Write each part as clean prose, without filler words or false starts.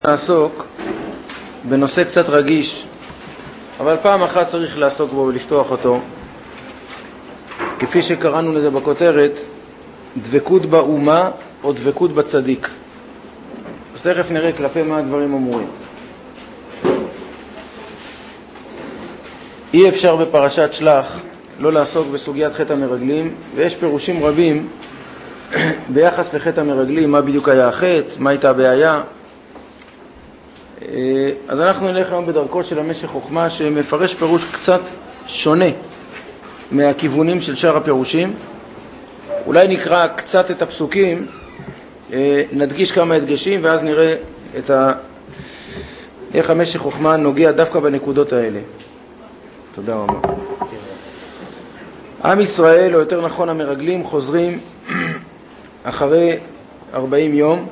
נעסוק בנושא קצת רגיש, אבל פעם אחת צריך לעסוק בו ולפתוח אותו, כפי שקראנו לזה בכותרת, דבקות באומה או דבקות בצדיק. אז תכף נראה כלפי מה הדברים אמורים. אי אפשר בפרשת שלח לא לעסוק בסוגיית חטא המרגלים, ויש פירושים רבים ביחס לחטא המרגלים, מה בדיוק היה החטא, מה הייתה הבעיה. אז אנחנו נלך היום בדרכו של המשך חוכמה, שמפרש פירוש קצת שונה מהכיוונים של שאר הפירושים. אולי נקרא קצת את הפסוקים, נדגיש כמה הדגשים, ואז נראה איך המשך חוכמה נוגע דווקא בנקודות האלה. תודה רבה. עם ישראל, או יותר נכון המרגלים, חוזרים אחרי 40 יום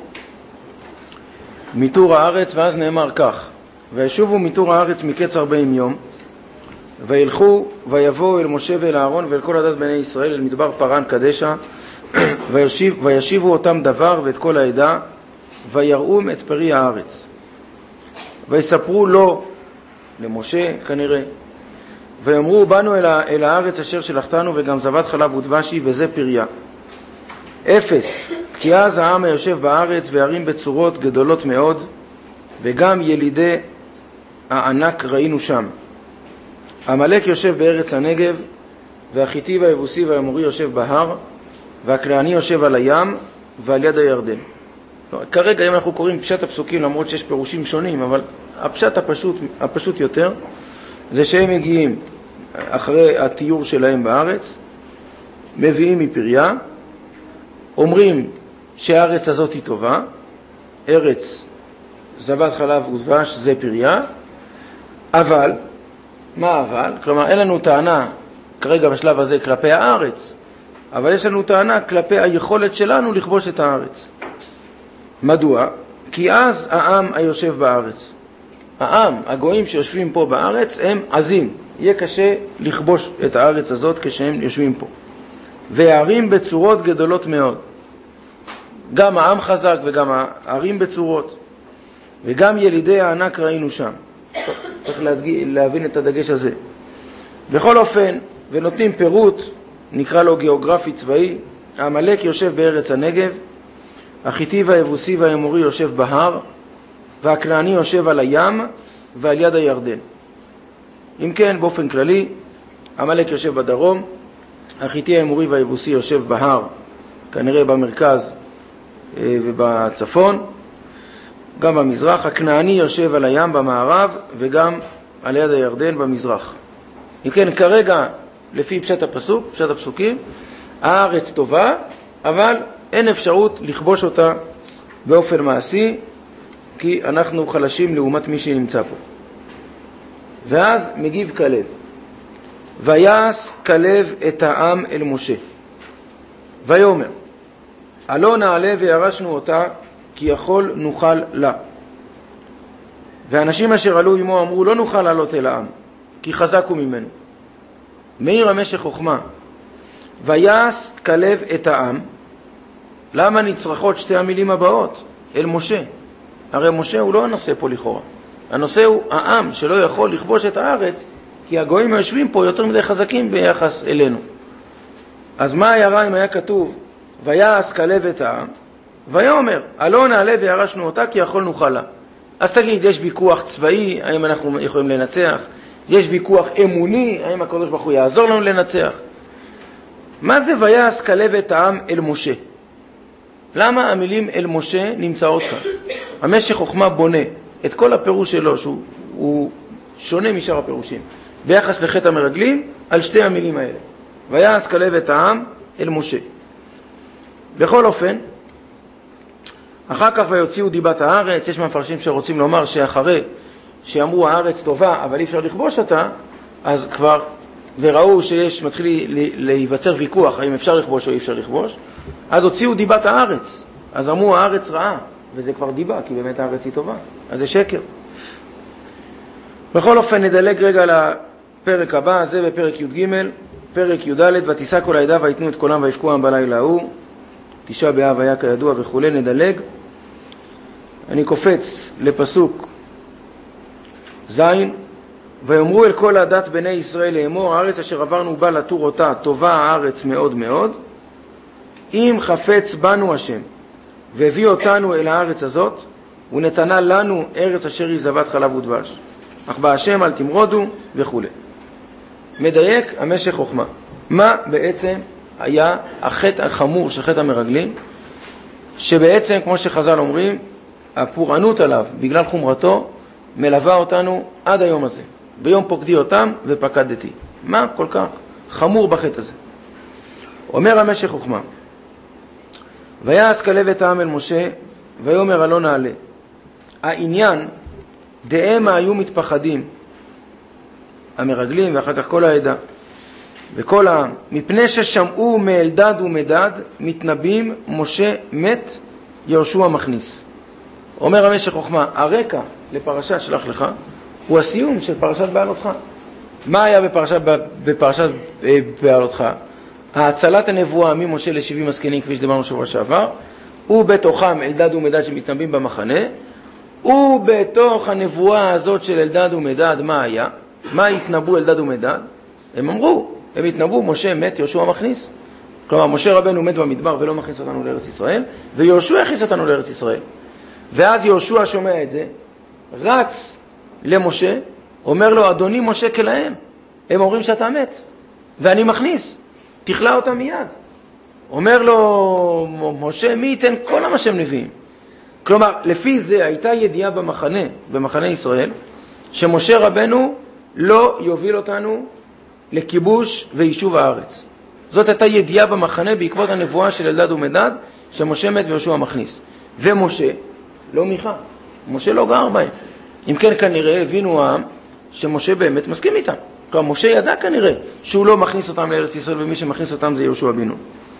מתור הארץ, ואז נאמר כך: וישובו מתור הארץ מקץ 40 יום, וילכו ויבואו אל משה ואל אהרון ואל כל עדת בני ישראל אל מדבר פרן קדשה, וישיבו אותם דבר ואת כל העדה, ויראום את פרי הארץ, ויספרו לו, למשה כנראה, ויאמרו באנו אל הארץ אשר שלחתנו, וגם זבת חלב ודבש היא, וזה פריה. 0 כי אז העם היושב בארץ וערים בצורות גדולות מאוד, וגם ילידי הענק ראינו שם. עמלק יושב בארץ הנגב, והחיתי והיבוסי והאמורי יושב בהר, והכנעני יושב על הים ועל יד הירדן. כרגע אם אנחנו קוראים פשט הפסוקים, למרות שיש פירושים שונים, אבל הפשט הפשוט יותר זה שהם מגיעים אחרי התיור שלהם בארץ, מביאים מפריה, אומרים שהארץ הזאת היא טובה, ארץ זבת חלב ודבש זה פריה, אבל, מה אבל? כלומר אין לנו טענה כרגע בשלב הזה כלפי הארץ, אבל יש לנו טענה כלפי היכולת שלנו לכבוש את הארץ. מדוע? כי אז העם היושב בארץ, העם, הגויים שיושבים פה בארץ, הם עזים, יהיה קשה לכבוש את הארץ הזאת כשהם יושבים פה. והערים בצורות גדולות מאוד, גם העם חזק וגם הערים בצורות, וגם ילידי הענק ראינו שם. צריך להבין את הדגש הזה. בכל אופן, ונותנים פירוט, נקרא לו גיאוגרפי צבאי. עמלק יושב בארץ הנגב, החיתי והיבוסי והאמורי יושב בהר, והכנעני יושב על הים ועל יד הירדן. אם כן, באופן כללי, עמלק יושב בדרום, החיתי האמורי והיבוסי יושב בהר, כנראה במרכז ובצפון, גם במזרח. הכנעני יושב על הים במערב, וגם על יד הירדן במזרח. אם כן, כרגע, לפי פשט הפסוקים, הארץ טובה, אבל אין אפשרות לכבוש אותה באופן מעשי, כי אנחנו חלשים לעומת מי שנמצא פה. ואז מגיב כלב. ויעש כלב את העם אל משה, ויאמר עלה נעלה וירשנו אותה, כי יכול נוכל לה. ואנשים אשר עלו עמו אמרו לא נוכל לעלות אל העם, כי חזק הוא ממנו. מאיר המשך חוכמה, ויעש כלב את העם. למה נצרכות שתי המילים הבאות? אל משה. הרי משה הוא לא הנושא פה לכאורה, הנושא הוא העם שלא יכול לכבוש את הארץ, כי הגויים היושבים פה יותר מדי חזקים ביחס אלינו. אז מה היה רע אם היה כתוב ויעש כלב את העם, ויאמר עלה נעלה וירשנו אותה, כי יכול נוכל לה? אז תגיד, יש ויכוח צבאי, האם אנחנו יכולים לנצח? יש ויכוח אמוני, האם הקדוש ברוך הוא יעזור לנו לנצח? מה זה ויעש כלב את העם אל משה? למה המילים אל משה נמצאות כאן? המשך חוכמה בונה את כל הפירוש שלו, שהוא שונה משאר הפירושים, ביחס לחטא המרגלים, על שתי המילים האלה. ויעש כלב את העם אל משה. בכל אופן, אחר כך ויוציאו דיבת הארץ. יש מפרשים שרוצים לומר שאחרי שאמרו הארץ טובה אבל אי אפשר לכבוש אותה, אז כבר וראו שיש מתחיל להיווצר ויכוח האם אפשר לכבוש או אי אפשר לכבוש, אז הוציאו דיבת הארץ. אז אמרו הארץ רעה, וזה כבר דיבה, כי באמת הארץ היא טובה, אז זה שקר. בכל אופן נדלג רגע לפרק הבא, זה בפרק י"ג. פרק י"ד, ותישא כל העדה ויתנו את קולם ויבכו העם בלילה ההוא. תשעה באב היה כידוע וכו'. נדלג. אני קופץ לפסוק זין, ויאמרו אל כל הדת בני ישראל לאמור, הארץ אשר עברנו בה לתור אותה, טובה הארץ מאוד מאוד, אם חפץ בנו השם, והביא אותנו אל הארץ הזאת, ונתנה לנו ארץ אשר היא זבת חלב ודבש. אך בהשם אל תמרודו וכו'. מדייק המשך חוכמה. מה בעצם היה החטא החמור של חטא המרגלים, שבעצם, כמו שחז"ל אומרים, הפורענות עליו, בגלל חומרתו, מלווה אותנו עד היום הזה. ביום פוקדי אותם ופקדתי. מה כל כך חמור בחטא הזה? אומר המשך חוכמה, ויעש כלב את העם אל משה, ויאמר הלא נעלה. העניין, דהמה היו מתפחדים, המרגלים ואחר כך כל העדה, וכל העם, מפני ששמעו מאלדד ומדד, מתנבים, משה מת, יהושע מכניס. אומר המשך חוכמה, הרקע לפרשת שלח לך, הוא הסיום של פרשת בעלותך. מה היה בפרשת בעלותך? ההצלת הנבואה ממשה ל70 הזקנים, כפי שדיברנו שבוע שעבר, ובתוכם אלדד ומדד שמתנבים במחנה, ובתוך הנבואה הזאת של אלדד ומדד, מה היה? מה התנבאו אלדד ומדד? הם אמרו, הם התנבאו, משה מת, יהושע מכניס. כלומר, משה רבנו מת במדבר ולא מכניס אותנו לארץ ישראל, ויהושע הכניס אותנו לארץ ישראל. ואז יהושע שומע את זה, רץ למשה, אומר לו, אדוני משה כלהם, הם אומרים שאתה מת, ואני מכניס, תכלה אותם מיד. אומר לו, משה, מי ייתן כל מה שהם נביאים? כלומר, לפי זה הייתה ידיעה במחנה ישראל, שמשה רבנו לא יוביל אותנו לכיבוש ויישוב הארץ. זאת הייתה ידיעה במחנה בעקבות הנבואה של אלדד ומדד, שמשה מת ויהושע מכניס. ומשה לא מיכה, משה לא גר בהם. אם כן, כנראה הבינו העם שמשה באמת מסכים איתם. כלומר, משה ידע כנראה שהוא לא מכניס אותם לארץ ישראל, ומי שמכניס אותם זה יהושע בנו.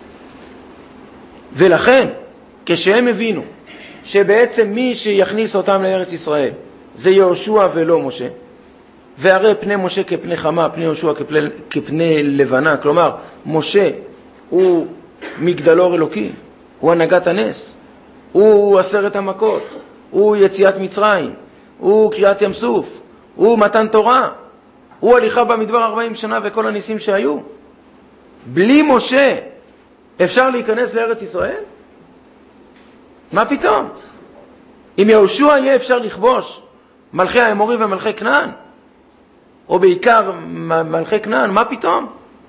ולכן, כשהם הבינו שבעצם מי שיכניס אותם לארץ ישראל זה יהושע ולא משה, והרי פני משה כפני חמה, פני יהושע כפני לבנה, כלומר, משה הוא מגדלור אלוקי, הוא הנהגת הנס, הוא 10 המכות, הוא יציאת מצרים, הוא קריאת ים סוף, הוא מתן תורה, הוא הליכה במדבר 40 שנה וכל הניסים שהיו. בלי משה אפשר להיכנס לארץ ישראל? מה פתאום? אם יהושע יהיה אפשר לכבוש מלכי האמורים ומלכי כנען, או בעיקר מלכי כנען, מה פתאום?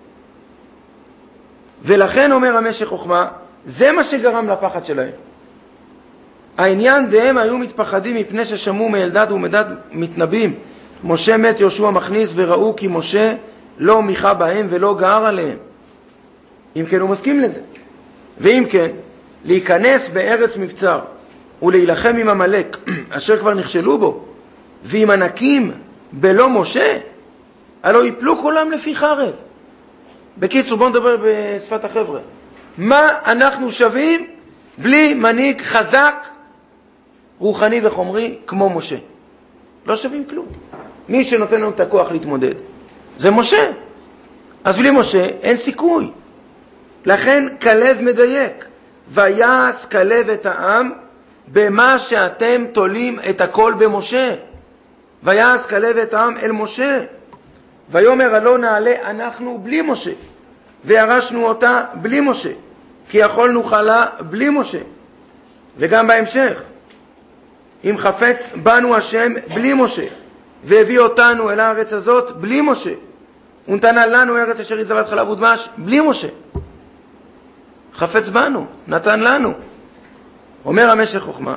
ולכן אומר המשך חוכמה, זה מה שגרם לפחד שלהם. העניין דהם היו מתפחדים מפני ששמעו מאלדד ומדד מתנבים, משה מת יהושע מכניס, וראו כי משה לא מיכה בהם ולא גער עליהם. אם כן הוא מסכים לזה. ואם כן, להיכנס בארץ מבצר ולהילחם עם המלך אשר כבר נכשלו בו, ועם ענקים בלא משה, הלא יפלו כולם לפי חרב. בקיצור, בואו נדבר בשפת החבר'ה. מה אנחנו שווים בלי מנהיג חזק, רוחני וחומרי כמו משה? לא שווים כלום. מי שנותן לנו את הכוח להתמודד זה משה. אז בלי משה אין סיכוי. לכן כלב מדייק, ויעש כלב את העם במה שאתם תולים את הכל במשה. ויעש כלב את העם אל משה, ויאמר הלא נעלה אנחנו בלי משה, וירשנו אותה בלי משה, כי יכולנו חלה בלי משה. וגם בהמשך, אם חפץ בנו השם בלי משה, והביא אותנו אל הארץ הזאת בלי משה, ונתנה לנו ארץ אשר היא זבת חלב ודבש בלי משה. חפץ בנו, נתן לנו. אומר המשך חוכמה,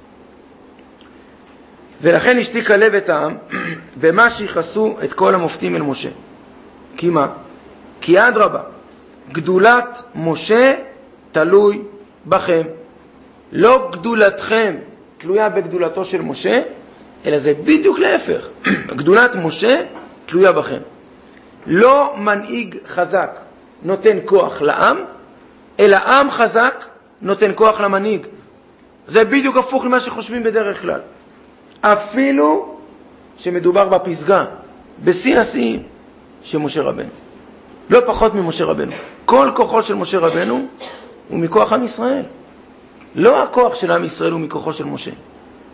ולכן השתיק הלב את העם במה שיחסו את כל המופתים אל משה. כי מה? כי אדרבה, גדולת משה תלוי בכם. לא גדולתכם תלויה בגדולתו של משה, אלא זה בדיוק להפך. גדולת משה תלויה בכם. לא מנהיג חזק נותן כוח לעם, אלא עם חזק נותן כוח למנהיג. זה בדיוק הפוך למה שחושבים בדרך כלל. אפילו שמדובר בפסגה, בשיא השיאים של משה רבנו. לא פחות ממשה רבנו. כל כוחו של משה רבנו הוא מכוח עם ישראל. לא הכוח של עם ישראל הוא מכוחו של משה.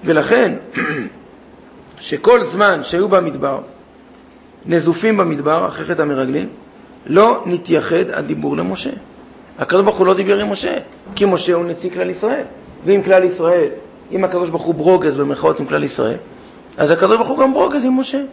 ולכן, שכל זמן שהיו במדבר, נזופים במדבר, אחרי חטא המרגלים, לא נתייחד הדיבור למשה. הקדוש ברוך הוא לא דיבר עם משה, כי משה הוא נציג כלל ישראל. ואם כלל ישראל, אם הקדוש ברוך הוא ברוגז במרכאות עם כלל ישראל, אז הקדוש ברוך הוא גם ברוגז עם משה.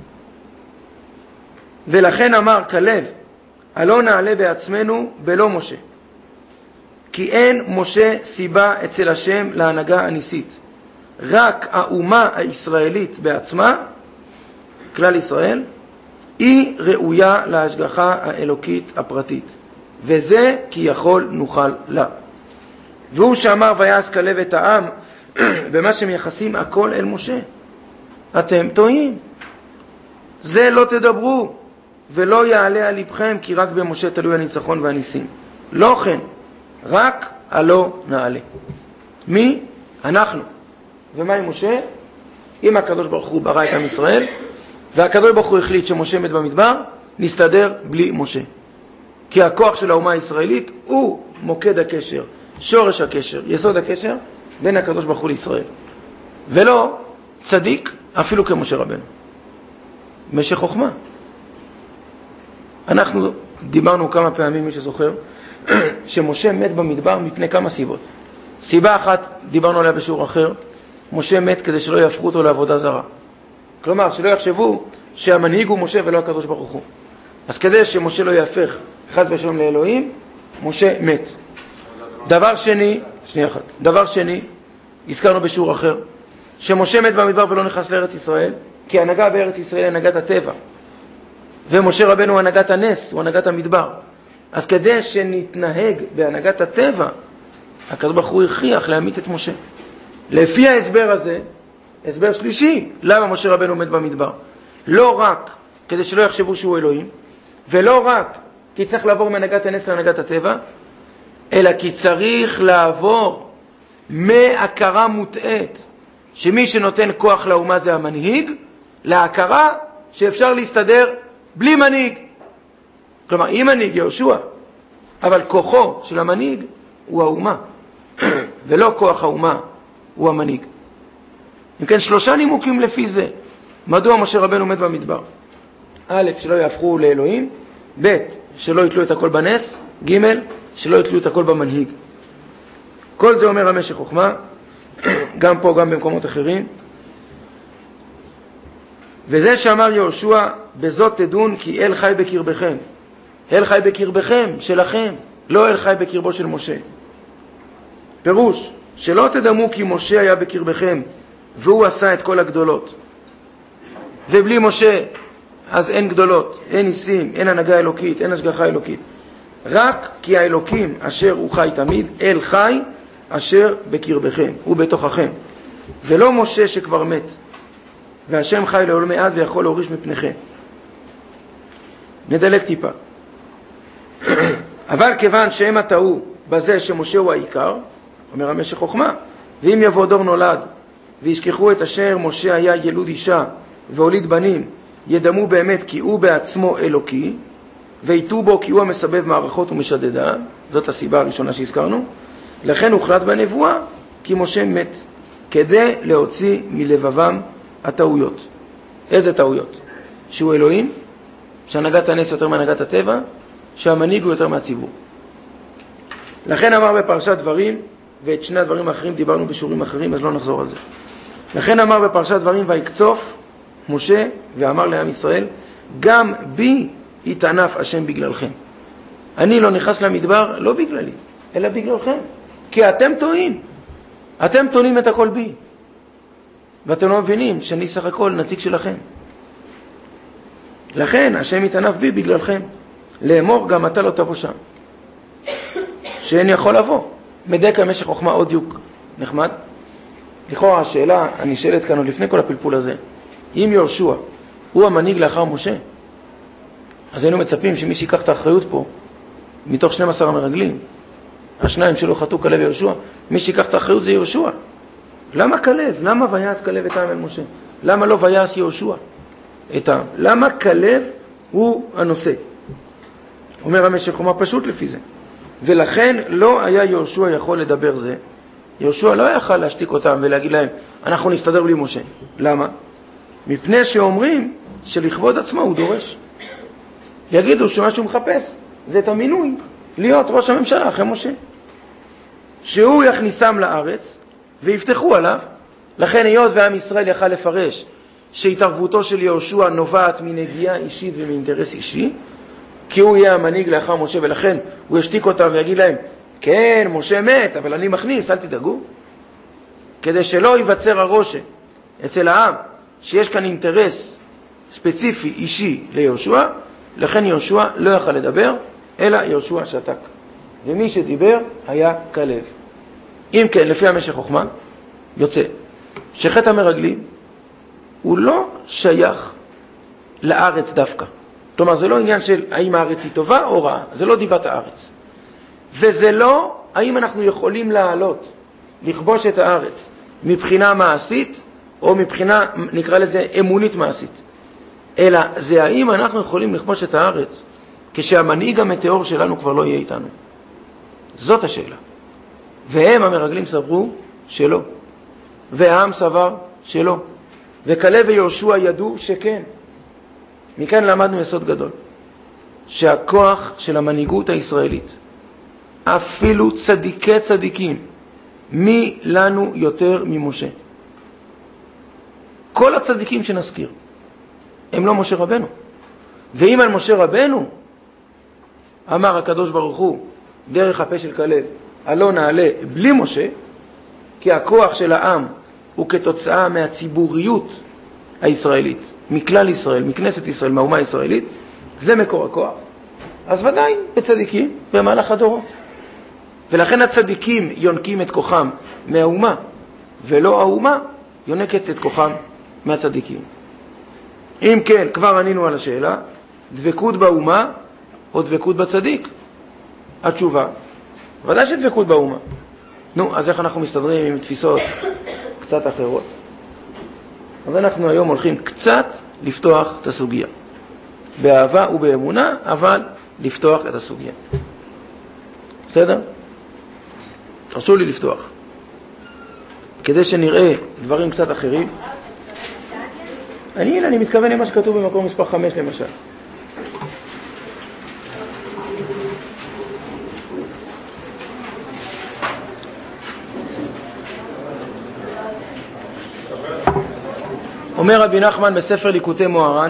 ולכן אמר כלב, הלא נעלה בעצמנו בלא משה. כי אין משה סיבה אצל השם להנהגה הניסית. רק האומה הישראלית בעצמה, כלל ישראל, היא ראויה להשגחה האלוקית הפרטית. וזה כי יכול נוכל לה. והוא שאמר ויעש כלב את העם, במה שמייחסים הכל אל משה. אתם טועים. זה לא תדברו, ולא יעלה על לבכם, כי רק במשה תלוי הניצחון והניסים. לא כן, רק הלא נעלה. מי? אנחנו. ומה עם משה? אם הקדוש ברוך הוא ברא את עם ישראל, והקדוש ברוך הוא החליט שמשה מת במדבר, נסתדר בלי משה. כי הכוח של האומה הישראלית הוא מוקד הקשר, שורש הקשר, יסוד הקשר בין הקדוש ברוך הוא לישראל. ולא צדיק אפילו כמשה רבנו. משך חוכמה. אנחנו דיברנו כמה פעמים, מי שזוכר, שמשה מת במדבר מפני כמה סיבות. סיבה אחת, דיברנו עליה בשיעור אחר, משה מת כדי שלא יהפכו אותו לעבודה זרה. כלומר, שלא יחשבו שהמנהיג הוא משה ולא הקדוש ברוך הוא. אז כדי שמשה לא יהפך חס ושלום לאלוהים, משה מת. דבר שני, הזכרנו בשיעור אחר, שמשה מת במדבר ולא נכנס לארץ ישראל, כי ההנהגה בארץ ישראל היא הנהגת הטבע. ומשה רבנו הוא הנהגת הנס, הוא הנהגת המדבר. אז כדי שנתנהג בהנהגת הטבע, הקדוש ברוך הוא הכריח להמית את משה. לפי ההסבר הזה, הסבר שלישי, למה משה רבנו מת במדבר? לא רק כדי שלא יחשבו שהוא אלוהים, ולא רק כי צריך לעבור מהנהגת הנס להנהגת הטבע, אלא כי צריך לעבור מהכרה מוטעת, שמי שנותן כוח לאומה זה המנהיג, להכרה שאפשר להסתדר בלי מנהיג. כלומר, עם מנהיג יהושע, אבל כוחו של המנהיג הוא האומה, ולא כוח האומה הוא המנהיג. אם כן, 3 נימוקים לפי זה. מדוע משה רבנו מת במדבר? א', שלא יהפכו לאלוהים, ב', שלא יתלו את הכל בנס, ג', שלא יתלו את הכל במנהיג. כל זה אומר המשך חוכמה, גם פה, גם במקומות אחרים. וזה שאמר יהושע, בזאת תדון כי אל חי בקרבכם. אל חי בקרבכם, שלכם, לא אל חי בקרבו של משה. פירוש, שלא תדמו כי משה היה בקרבכם, והוא עשה את כל הגדולות. ובלי משה, אז אין גדולות, אין ניסים, אין הנהגה אלוקית, אין השגחה אלוקית. רק כי האלוקים אשר הוא חי תמיד, אל חי אשר בקרבכם, הוא בתוככם. ולא משה שכבר מת, והשם חי לעולמי עד ויכול להוריש מפניכם. נדלק טיפה. אבל כיוון שהם הטעו בזה שמשה הוא העיקר, אומר המשך חוכמה, ואם יבוא דור נולד וישכחו את אשר משה היה ילוד אישה והוליד בנים, ידמו באמת כי הוא בעצמו אלוקי, ויתו בו כי הוא המסבב מערכות ומשדדה, זאת הסיבה הראשונה שהזכרנו. לכן הוחלט בנבואה כי משה מת, כדי להוציא מלבבם הטעויות. איזה טעויות? שהוא אלוהים, שהנהגת הנס יותר מהנהגת הטבע, שהמנהיג הוא יותר מהציבור. לכן אמר בפרשת דברים, ואת שני הדברים האחרים דיברנו בשיעורים אחרים, אז לא נחזור על זה. לכן אמר בפרשת דברים, ויקצוף משה ואמר לעם ישראל, גם בי יתענף השם בגללכם. אני לא נכנס למדבר לא בגללי, אלא בגללכם. כי אתם טועים. אתם טונים את הכל בי. ואתם לא מבינים שאני סך הכל נציג שלכם. לכן השם יתענף בי בגללכם. לאמור גם אתה לא תבוא שם. שאין יכול לבוא. מדק המשך חוכמה עוד דיוק נחמד. לכאורה השאלה הנשאלת כאן עוד לפני כל הפלפול הזה. אם יהושע הוא המנהיג לאחר משה, אז היינו מצפים שמי שיקח את האחריות פה, מתוך 12 המרגלים, השניים שלו חטאו כלב ויהושע, מי שיקח את האחריות זה יהושע. למה כלב? למה ויעש כלב את העם אל משה? למה לא ויעש יהושע את העם? למה כלב הוא הנושא? אומר המשך חוכמה פשוט לפי זה. ולכן לא היה יהושע יכול לדבר זה, יהושע לא יכל להשתיק אותם ולהגיד להם, אנחנו נסתדר בלי משה. למה? מפני שאומרים שלכבוד עצמו הוא דורש. יגידו שמה שהוא מחפש זה את המינוי להיות ראש הממשלה אחרי משה. שהוא יכניסם לארץ ויפתחו עליו. לכן היות ועם ישראל יכל לפרש שהתערבותו של יהושע נובעת מנגיעה אישית ומאינטרס אישי, כי הוא יהיה המנהיג לאחר משה, ולכן הוא ישתיק אותם ויגיד להם, כן, משה מת, אבל אני מכניס, אל תדאגו. כדי שלא ייווצר הרושם אצל העם שיש כאן אינטרס ספציפי אישי ליהושע, לכן יהושע לא יכל לדבר, אלא יהושע שתק. ומי שדיבר היה כלב. אם כן, לפי המשך חוכמה, יוצא שחטא המרגלים הוא לא שייך לארץ דווקא. כלומר, זה לא עניין של האם הארץ היא טובה או רעה, זה לא דיבת הארץ. וזה לא האם אנחנו יכולים לעלות, לכבוש את הארץ, מבחינה מעשית, או מבחינה, נקרא לזה, אמונית מעשית. אלא זה האם אנחנו יכולים לכבוש את הארץ, כשהמנהיג המטאור שלנו כבר לא יהיה איתנו. זאת השאלה. והם המרגלים סברו שלא. והעם סבר שלא. וכלב ויהושע ידעו שכן. מכאן למדנו יסוד גדול. שהכוח של המנהיגות הישראלית, אפילו צדיקי צדיקים, מי לנו יותר ממשה? כל הצדיקים שנזכיר, הם לא משה רבנו. ואם על משה רבנו, אמר הקדוש ברוך הוא, דרך הפה של כלב, הלא נעלה בלי משה, כי הכוח של העם הוא כתוצאה מהציבוריות הישראלית, מכלל ישראל, מכנסת ישראל, מהאומה הישראלית, זה מקור הכוח. אז ודאי בצדיקים במהלך הדורות. ולכן הצדיקים יונקים את כוחם מהאומה, ולא האומה יונקת את כוחם מהצדיקים. אם כן, כבר ענינו על השאלה, דבקות באומה או דבקות בצדיק? התשובה, ודאי שדבקות באומה. נו, אז איך אנחנו מסתדרים עם תפיסות קצת אחרות? אז אנחנו היום הולכים קצת לפתוח את הסוגיה. באהבה ובאמונה, אבל לפתוח את הסוגיה. בסדר? תרשו לי לפתוח. כדי שנראה דברים קצת אחרים. אני מתכוון למה שכתוב במקום מספר 5 למשל. אומר רבי נחמן בספר ליקוטי מוהר"ן,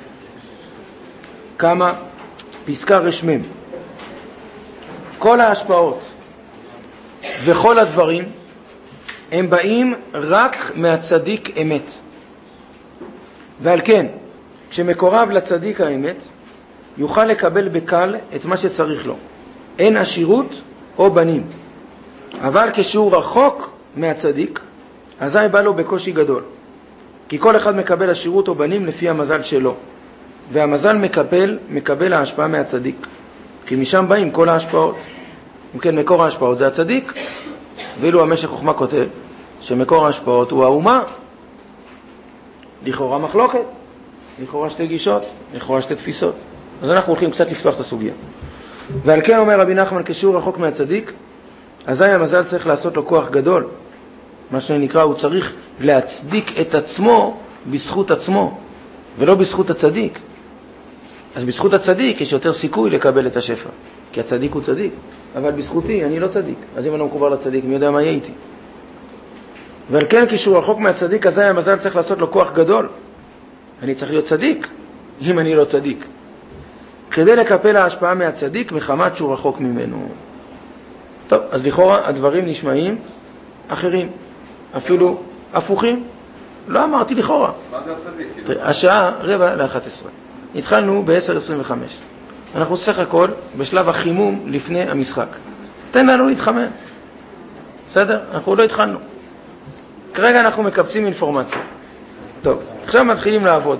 כמה פסקה רשמם. כל ההשפעות וכל הדברים הם באים רק מהצדיק אמת. ועל כן, כשמקורב לצדיק האמת, יוכל לקבל בקל את מה שצריך לו. אין עשירות או בנים. אבל כשהוא רחוק מהצדיק, אזי בא לו בקושי גדול. כי כל אחד מקבל עשירות או בנים לפי המזל שלו. והמזל מקבל ההשפעה מהצדיק. כי משם באים כל ההשפעות. אם כן, מקור ההשפעות זה הצדיק. ואילו המשך חוכמה כותב שמקור ההשפעות הוא האומה. לכאורה מחלוקת, לכאורה שתי גישות, לכאורה שתי תפיסות. אז אנחנו הולכים קצת לפתוח את הסוגיה. ועל כן אומר רבי נחמן, כשהוא רחוק מהצדיק, אזי המזל צריך לעשות לו כוח גדול. מה שנקרא, הוא צריך להצדיק את עצמו בזכות עצמו, ולא בזכות הצדיק. אז בזכות הצדיק יש יותר סיכוי לקבל את השפע, כי הצדיק הוא צדיק. אבל בזכותי אני לא צדיק. אז אם אני לא מחובר לצדיק, מי יודע מה יהיה איתי? ועל כן כשהוא רחוק מהצדיק, אזי המזל צריך לעשות לו כוח גדול. אני צריך להיות צדיק, אם אני לא צדיק. כדי לקבל ההשפעה מהצדיק, מחמת שהוא רחוק ממנו. טוב, אז לכאורה הדברים נשמעים אחרים, אפילו הפוכים. לא אמרתי לכאורה. מה זה הצדיק? השעה 10:45. התחלנו ב-10:25. אנחנו סך הכל בשלב החימום לפני המשחק. תן לנו להתחמם. בסדר? אנחנו לא התחלנו. כרגע אנחנו מקבצים אינפורמציה. טוב, עכשיו מתחילים לעבוד.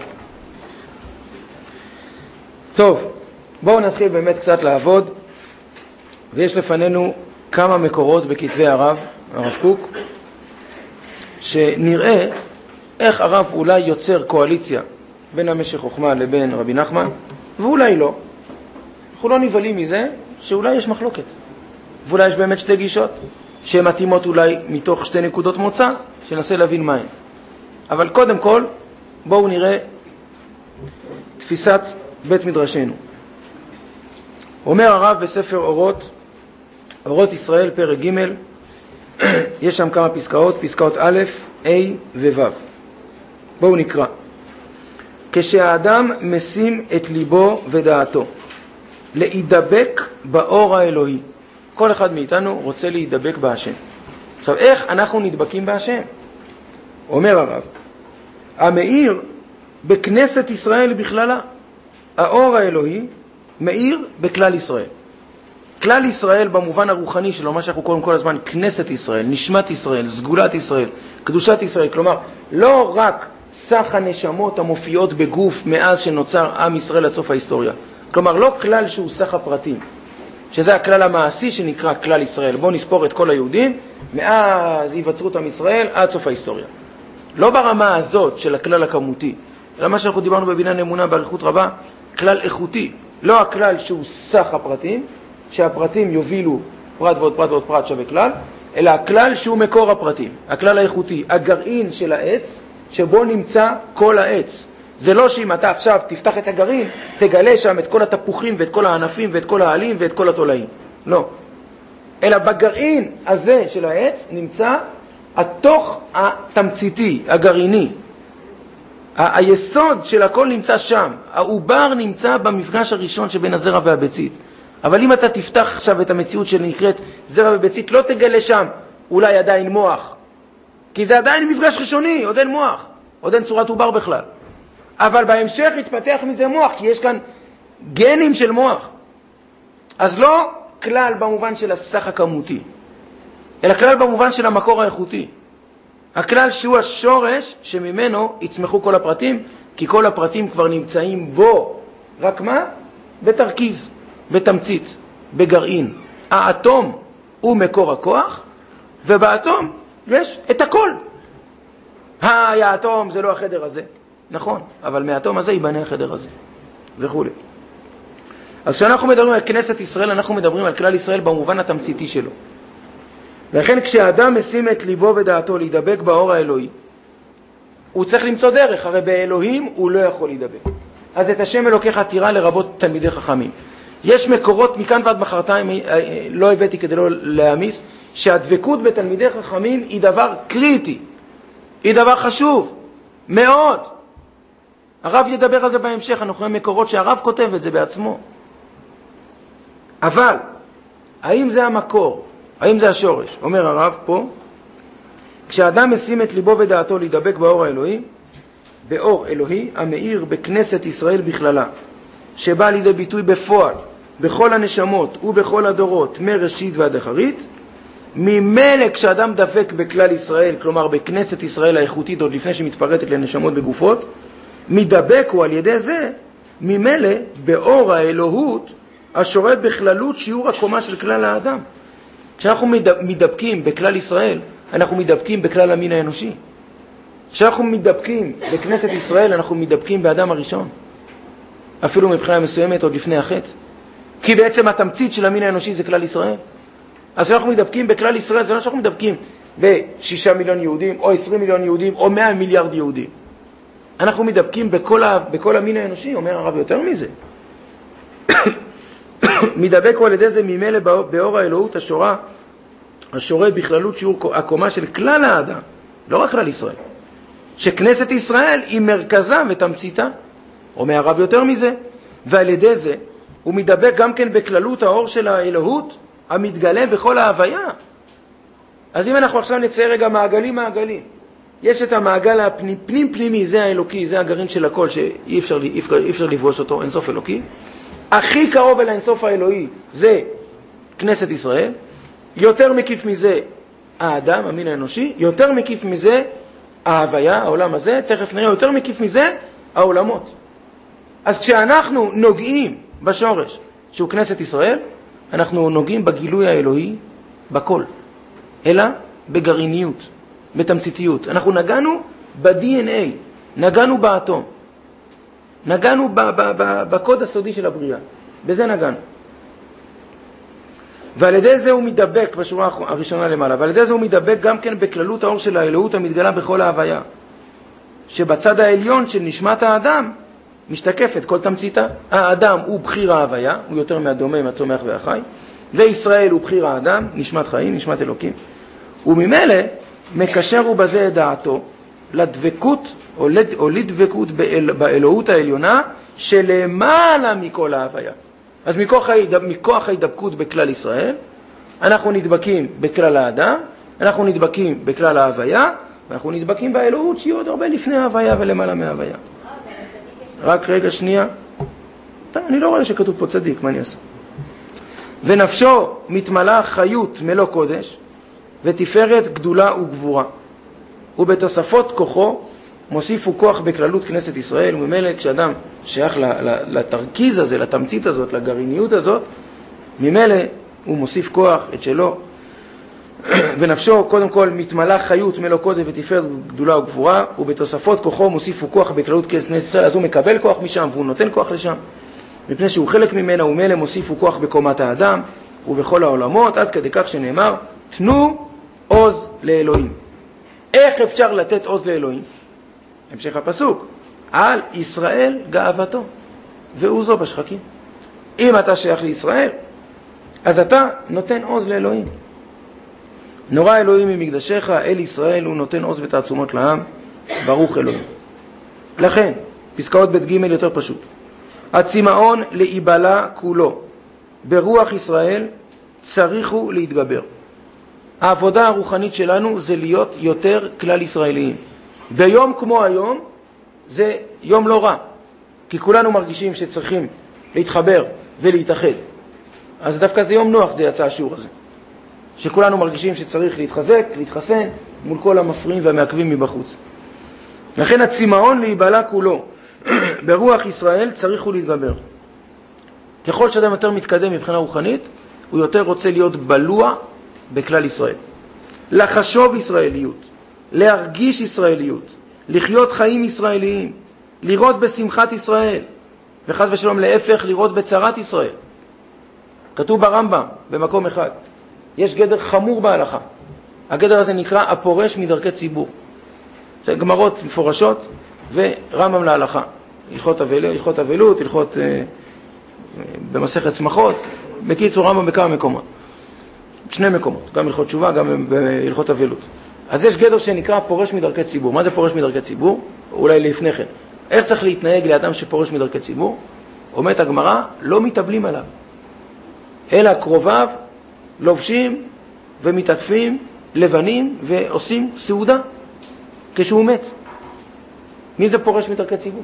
טוב, בואו נתחיל באמת קצת לעבוד. ויש לפנינו כמה מקורות בכתבי הרב קוק, שנראה איך הרב אולי יוצר קואליציה בין המשך חוכמה לבין רבי נחמן, ואולי לא. אנחנו לא נבלים מזה שאולי יש מחלוקת. ואולי יש באמת שתי גישות שהן מתאימות אולי מתוך שתי נקודות מוצא, שננסה להבין מהן. אבל קודם כל, בואו נראה תפיסת בית מדרשנו. אומר הרב בספר אורות ישראל, פרק ג', יש שם כמה פסקאות, פסקאות א', A ו-ו'. בואו נקרא. כשהאדם משים את ליבו ודעתו להידבק באור האלוהי, כל אחד מאיתנו רוצה להידבק בהשם. עכשיו, איך אנחנו נדבקים בהשם? אומר הרב, המאיר בכנסת ישראל בכללה. האור האלוהי מאיר בכלל ישראל. כלל ישראל במובן הרוחני שלו, מה שאנחנו קוראים כל הזמן, כנסת ישראל, נשמת ישראל, סגולת ישראל, קדושת ישראל. כלומר, לא רק סך הנשמות המופיעות בגוף מאז שנוצר עם ישראל עד סוף ההיסטוריה. כלומר, לא כלל שהוא סך הפרטים, שזה הכלל המעשי שנקרא כלל ישראל. בואו נספור את כל היהודים מאז היווצרות עם ישראל עד סוף ההיסטוריה. לא ברמה הזאת של הכלל הכמותי, אלא מה שאנחנו דיברנו בבניין אמונה בעריכות רבה, כלל איכותי. לא הכלל שהוא סך הפרטים, שהפרטים יובילו פרט ועוד פרט ועוד פרט שווה כלל, אלא הכלל שהוא מקור הפרטים, הכלל האיכותי, הגרעין של העץ, שבו נמצא כל העץ. זה לא שאם אתה עכשיו תפתח את הגרעין, תגלה שם את כל התפוחים ואת כל הענפים ואת כל העלים ואת כל התולעים. לא. אלא בגרעין הזה של העץ נמצא התוך התמציתי, הגרעיני. היסוד של הכל נמצא שם. העובר נמצא במפגש הראשון שבין הזרע והביצית. אבל אם אתה תפתח עכשיו את המציאות שנקראת זרע וביצית, לא תגלה שם אולי עדיין מוח. כי זה עדיין מפגש ראשוני, עוד אין מוח. עוד אין צורת עובר בכלל. אבל בהמשך יתפתח מזה מוח, כי יש כאן גנים של מוח. אז לא כלל במובן של הסך הכמותי, אלא כלל במובן של המקור האיכותי. הכלל שהוא השורש שממנו יצמחו כל הפרטים, כי כל הפרטים כבר נמצאים בו. רק מה? בתרכיז, בתמצית, בגרעין. האטום הוא מקור הכוח, ובאטום יש את הכל. האטום זה לא החדר הזה. נכון, אבל מהאטום הזה ייבנה החדר הזה. וכו'. אז כשאנחנו מדברים על כנסת ישראל, אנחנו מדברים על כלל ישראל במובן התמציתי שלו. לכן כשאדם משים את ליבו ודעתו להידבק באור האלוהי, הוא צריך למצוא דרך, הרי באלוהים הוא לא יכול להידבק. אז את השם אלוקיך תירא לרבות תלמידי חכמים. יש מקורות מכאן ועד מחרתיים, לא הבאתי כדי לא להעמיס, שהדבקות בתלמידי חכמים היא דבר קריטי, היא דבר חשוב, מאוד. הרב ידבר על זה בהמשך, אנחנו רואים מקורות שהרב כותב את זה בעצמו. אבל, האם זה המקור? האם זה השורש? אומר הרב פה, כשאדם משים את ליבו ודעתו להידבק באור האלוהי, באור אלוהי המאיר בכנסת ישראל בכללה, שבא לידי ביטוי בפועל, בכל הנשמות ובכל הדורות, מראשית ועד אחרית, ממילא כשאדם דבק בכלל ישראל, כלומר בכנסת ישראל האיכותית, עוד לפני שמתפרטת לנשמות בגופות, מדבק הוא על ידי זה, ממילא באור האלוהות, השורט בכללות שיעור הקומה של כלל האדם. כשאנחנו מדבקים בכלל ישראל, אנחנו מדבקים בכלל המין האנושי. כשאנחנו מדבקים בכנסת ישראל, אנחנו מדבקים באדם הראשון. אפילו מבחינה מסוימת עוד לפני החטא. כי בעצם התמצית של המין האנושי זה כלל ישראל. אז כשאנחנו מדבקים בכלל ישראל, זה לא שאנחנו מדבקים ב6 מיליון יהודים, או 20 מיליון יהודים, או 100 מיליארד יהודים. אנחנו מדבקים בכל המין האנושי, אומר הרב יותר מזה. מדבק הוא על ידי זה ממילא באור האלוהות השורה בכללות שיעור הקומה של כלל האדם, לא רק כלל ישראל. שכנסת ישראל היא מרכזה ותמציתה. אומר הרב יותר מזה, ועל ידי זה הוא מדבק גם כן בכללות האור של האלוהות המתגלה בכל ההוויה. אז אם אנחנו עכשיו נצייר רגע מעגלים, יש את המעגל הפנים פנימי, זה האלוקי, זה הגרעין של הכל שאי אפשר לפגוש אותו, אינסוף אלוקי. הכי קרוב אל האינסוף האלוהי זה כנסת ישראל, יותר מקיף מזה האדם, המין האנושי, יותר מקיף מזה ההוויה, העולם הזה, תכף נראה, יותר מקיף מזה העולמות. אז כשאנחנו נוגעים בשורש שהוא כנסת ישראל, אנחנו נוגעים בגילוי האלוהי בכל, אלא בגרעיניות, בתמציתיות. אנחנו נגענו ב-DNA, נגענו באטום, נגענו בקוד הסודי של הבריאה, בזה נגענו. ועל ידי זה הוא מדבק בשורה הראשונה למעלה, ועל ידי זה הוא מדבק גם כן בכללות האור של האלוהות המתגלה בכל ההוויה, שבצד העליון של נשמת האדם משתקפת כל תמציתה. האדם הוא בחיר ההוויה, הוא יותר מהדומם, הצומח והחי, וישראל הוא בחיר האדם, נשמת חיים, נשמת אלוקים. וממילא מקשר הוא בזה את דעתו לדבקות או לדבקות באלוהות העליונה שלמעלה מכל ההוויה. אז מכוח ההידבקות בכלל ישראל, אנחנו נדבקים בכלל האדם, אנחנו נדבקים בכלל ההוויה, ואנחנו נדבקים באלוהות שהיא עוד הרבה לפני ההוויה ולמעלה מההוויה. רק רגע שנייה. אני לא רואה שכתוב פה צדיק, מה אני אעשה? ונפשו מתמלאה חיות מלוא קודש, ותפארת גדולה וגבורה. ובתוספות כוחו מוסיפו כוח בכללות כנסת ישראל, וממילא כשאדם שייך לתרכיז הזה, לתמצית הזאת, לגרעיניות הזאת, ממילא הוא מוסיף כוח את שלו. ונפשו קודם כל מתמלאה חיות מלוא קודש ותפארת גדולה וגבורה, ובתוספות כוחו מוסיפו כוח בכללות כנסת ישראל, אז הוא מקבל כוח משם והוא נותן כוח לשם, מפני שהוא חלק ממנה, וממילא מוסיפו כוח בקומת האדם ובכל העולמות, עד כדי כך שנאמר, תנו עוז לאלוהים. איך אפשר לתת עוז לאלוהים? המשך הפסוק, על ישראל גאוותו, והוא זו בשחקים. אם אתה שייך לישראל, אז אתה נותן עוז לאלוהים. נורא אלוהים ממקדשך, אל ישראל הוא נותן עוז ותעצומות לעם, ברוך אלוהים. לכן, פסקאות ב' ג' יותר פשוט. הצמאון להיבלע כולו ברוח ישראל צריכו להתגבר. העבודה הרוחנית שלנו זה להיות יותר כלל ישראליים. ביום כמו היום זה יום לא רע, כי כולנו מרגישים שצריכים להתחבר ולהתאחד. אז דווקא זה יום נוח, זה יצא השיעור הזה. שכולנו מרגישים שצריך להתחזק, להתחסן מול כל המפריעים והמעכבים מבחוץ. לכן הצמאון להיבלע כולו ברוח ישראל צריכו להתגבר. ככל שאדם יותר מתקדם מבחינה רוחנית, הוא יותר רוצה להיות בלוע בכלל ישראל. לחשוב ישראליות, להרגיש ישראליות, לחיות חיים ישראליים, לראות בשמחת ישראל, וחס ושלום להפך לראות בצרת ישראל. כתוב ברמב"ם במקום אחד, יש גדר חמור בהלכה. הגדר הזה נקרא הפורש מדרכי ציבור. זה גמרות מפורשות ורמב"ם להלכה. הלכות אבלות, הלכות במסכת צמחות. בקיצור רמב"ם בכמה מקומות. שני מקומות, גם הלכות תשובה, גם בהלכות אבלות. אז יש גדר שנקרא פורש מדרכי ציבור. מה זה פורש מדרכי ציבור? אולי לפני כן. איך צריך להתנהג לאדם שפורש מדרכי ציבור? אומרת הגמרא, לא מתאבלים עליו. אלא קרוביו לובשים ומתעטפים לבנים ועושים סעודה כשהוא מת. מי זה פורש מדרכי ציבור?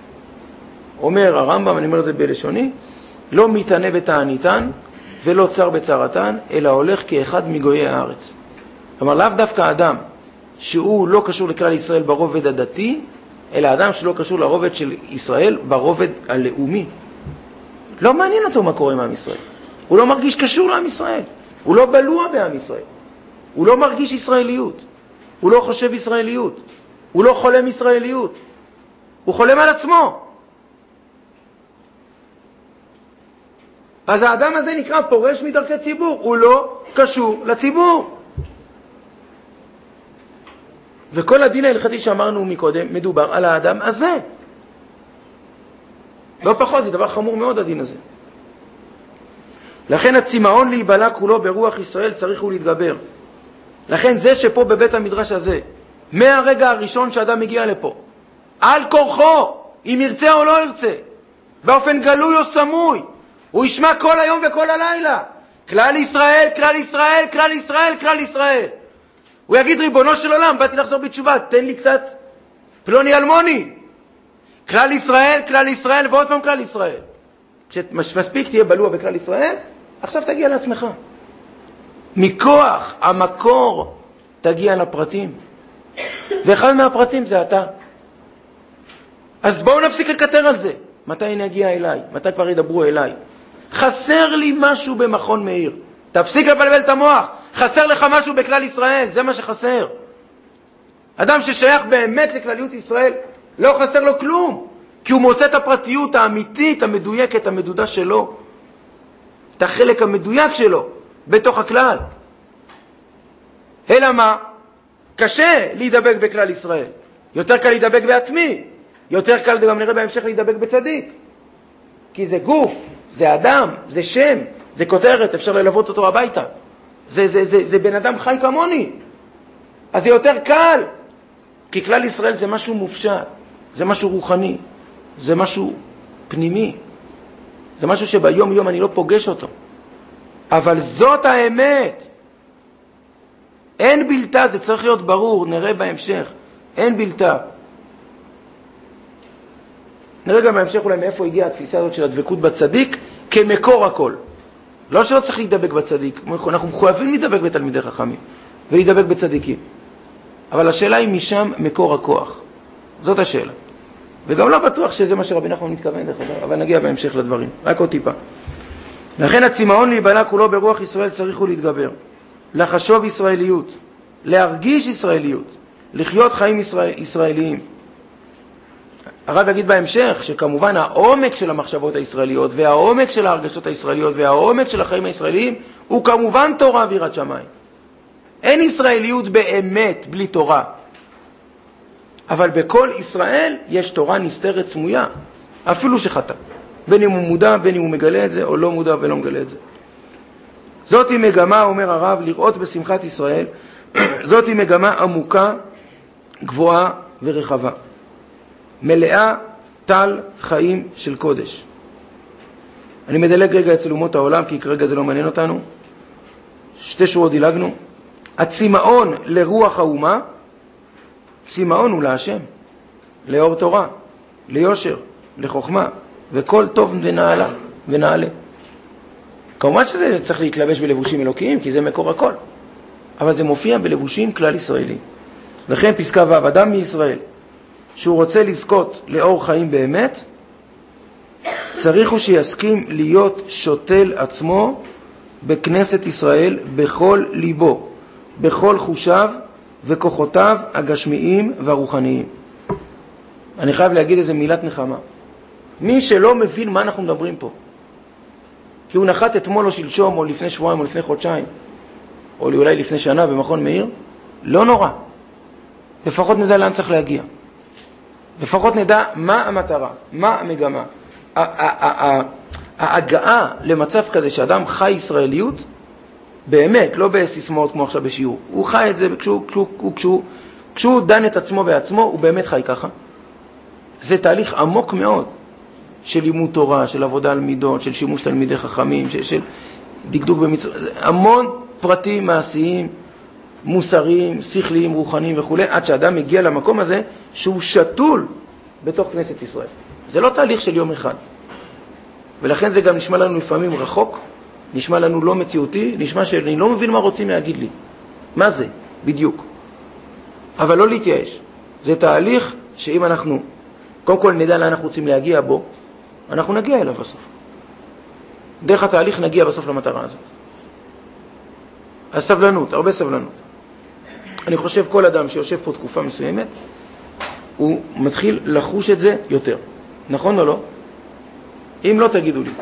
אומר הרמב"ם, אני אומר את זה בלשוני, לא מתענה בתעניתן ולא צר בצרתן, אלא הולך כאחד מגויי הארץ. כלומר, לאו דווקא אדם שהוא לא קשור לכלל ישראל ברובד הדתי, אלא אדם שלא קשור לרובד של ישראל ברובד הלאומי. לא מעניין אותו מה קורה עם עם ישראל. הוא לא מרגיש קשור לעם ישראל. הוא לא בלוע בעם ישראל. הוא לא מרגיש ישראליות. הוא לא חושב ישראליות. הוא לא חולם ישראליות. הוא חולם על עצמו. אז האדם הזה נקרא פורש מדרכי ציבור. הוא לא קשור לציבור. וכל הדין ההלכתי שאמרנו מקודם מדובר על האדם הזה. לא פחות, זה דבר חמור מאוד הדין הזה. לכן הצמאון להיבלע כולו ברוח ישראל צריך הוא להתגבר. לכן זה שפה בבית המדרש הזה, מהרגע הראשון שאדם מגיע לפה, על כורחו, אם ירצה או לא ירצה, באופן גלוי או סמוי, הוא ישמע כל היום וכל הלילה, כלל ישראל, כלל ישראל, כלל ישראל, כלל ישראל. הוא יגיד, ריבונו של עולם, באתי לחזור בתשובה, תן לי קצת פלוני אלמוני. כלל ישראל, כלל ישראל, ועוד פעם כלל ישראל. כשמספיק תהיה בלוע בכלל ישראל, עכשיו תגיע לעצמך. מכוח המקור תגיע לפרטים. ואחד מהפרטים זה אתה. אז בואו נפסיק לקטר על זה. מתי נגיע אליי? מתי כבר ידברו אליי? חסר לי משהו במכון מאיר. תפסיק לבלבל את המוח. חסר לך משהו בכלל ישראל, זה מה שחסר. אדם ששייך באמת לכלליות ישראל, לא חסר לו כלום. כי הוא מוצא את הפרטיות האמיתית, המדויקת, המדודה שלו. את החלק המדויק שלו. בתוך הכלל. אלא מה? קשה להידבק בכלל ישראל. יותר קל להידבק בעצמי. יותר קל, גם נראה בהמשך, להידבק בצדיק. כי זה גוף, זה אדם, זה שם, זה כותרת, אפשר ללוות אותו הביתה. זה בן אדם חי כמוני. אז זה יותר קל. כי כלל ישראל זה משהו מופשט, זה משהו רוחני, זה משהו פנימי. זה משהו שביום יום אני לא פוגש אותו. אבל זאת האמת. אין בלתה, זה צריך להיות ברור, נראה בהמשך. אין בלתה. נראה גם בהמשך אולי מאיפה הגיעה התפיסה הזאת של הדבקות בצדיק כמקור הכל. לא שלא צריך להידבק בצדיק, אנחנו מחויבים להידבק בתלמידי חכמים ולהידבק בצדיקים. אבל השאלה היא משם מקור הכוח. זאת השאלה. וגם לא בטוח שזה מה שרבי נחמן מתכוון, אבל נגיע בהמשך לדברים. רק עוד טיפה. לכן הצמאון להיבלע כולו ברוח ישראל צריך הוא להתגבר. לחשוב ישראליות, להרגיש ישראליות, לחיות חיים ישראליים. הרב יגיד בהמשך שכמובן העומק של המחשבות הישראליות והעומק של ההרגשות הישראליות והעומק של החיים הישראליים הוא כמובן תורה ויראת שמיים. אין ישראליות באמת בלי תורה. אבל בכל ישראל יש תורה נסתרת סמויה, אפילו שחטא. בין אם הוא מודע, בין אם הוא מגלה את זה, או לא מודע ולא מגלה את זה. זאת היא מגמה, אומר הרב, לראות בשמחת ישראל. זאת היא מגמה עמוקה, גבוהה ורחבה. מלאה טל חיים של קודש. אני מדלג רגע אצל אומות העולם, כי כרגע זה לא מעניין אותנו. 2 שורות דילגנו. הצמאון לרוח האומה, צמאון הוא להשם, לאור תורה, ליושר, לחוכמה, וכל טוב ונעלה. כמובן שזה צריך להתלבש בלבושים אלוקיים, כי זה מקור הכל. אבל זה מופיע בלבושים כלל ישראלים. לכן פסקה ו', אדם מישראל, שהוא רוצה לזכות לאור חיים באמת, צריך הוא שיסכים להיות שוטל עצמו בכנסת ישראל בכל ליבו, בכל חושיו וכוחותיו הגשמיים והרוחניים. אני חייב להגיד איזה מילת נחמה. מי שלא מבין מה אנחנו מדברים פה, כי הוא נחת אתמול או שלשום או לפני שבועיים או לפני חודשיים, או אולי לפני שנה במכון מאיר, לא נורא. לפחות נדע לאן צריך להגיע. לפחות נדע מה המטרה, מה המגמה. ההגעה למצב כזה שאדם חי ישראליות, באמת, לא בסיסמאות כמו עכשיו בשיעור. הוא חי את זה, כשהוא דן את עצמו בעצמו, הוא באמת חי ככה. זה תהליך עמוק מאוד של לימוד תורה, של עבודה על מידות, של שימוש תלמידי חכמים, של דקדוק במצוות, המון פרטים מעשיים, מוסריים, שכליים, רוחניים וכו', עד שאדם מגיע למקום הזה שהוא שתול בתוך כנסת ישראל. זה לא תהליך של יום אחד. ולכן זה גם נשמע לנו לפעמים רחוק, נשמע לנו לא מציאותי, נשמע שאני לא מבין מה רוצים להגיד לי. מה זה? בדיוק. אבל לא להתייאש. זה תהליך שאם אנחנו, קודם כל נדע לאן אנחנו רוצים להגיע בו, אנחנו נגיע אליו בסוף. דרך התהליך נגיע בסוף למטרה הזאת. הסבלנות, הרבה סבלנות. אני חושב כל אדם שיושב פה תקופה מסוימת, הוא מתחיל לחוש את זה יותר. נכון או לא? אם לא, תגידו לי.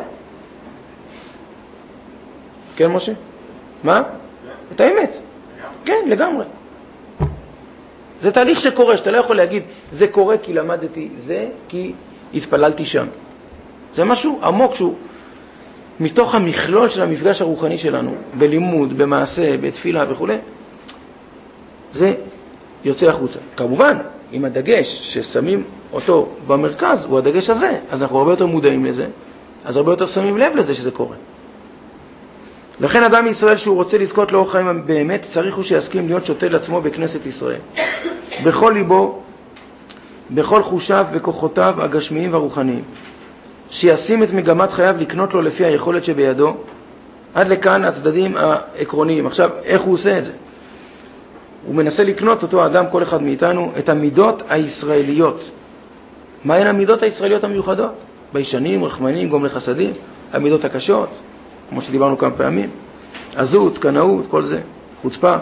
כן, משה? מה? את האמת. כן, לגמרי. זה תהליך שקורה, שאתה לא יכול להגיד, זה קורה כי למדתי זה, כי התפללתי שם. זה משהו עמוק שהוא מתוך המכלול של המפגש הרוחני שלנו, בלימוד, במעשה, בתפילה וכו'. זה יוצא החוצה. כמובן, עם הדגש ששמים אותו במרכז, הוא הדגש הזה, אז אנחנו הרבה יותר מודעים לזה, אז הרבה יותר שמים לב לזה שזה קורה. לכן אדם ישראל שהוא רוצה לזכות לאור חיים באמת, צריך הוא שיסכים להיות שוטל עצמו בכנסת ישראל. בכל ליבו, בכל חושיו וכוחותיו הגשמיים והרוחניים. שישים את מגמת חייו לקנות לו לפי היכולת שבידו, עד לכאן הצדדים העקרוניים. עכשיו, איך הוא עושה את זה? הוא מנסה לקנות אותו האדם, כל אחד מאיתנו, את המידות הישראליות. מה הן המידות הישראליות המיוחדות? ביישנים, רחמנים, גומלי חסדים, המידות הקשות, כמו שדיברנו כמה פעמים, עזות, קנאות, כל זה, חוצפה.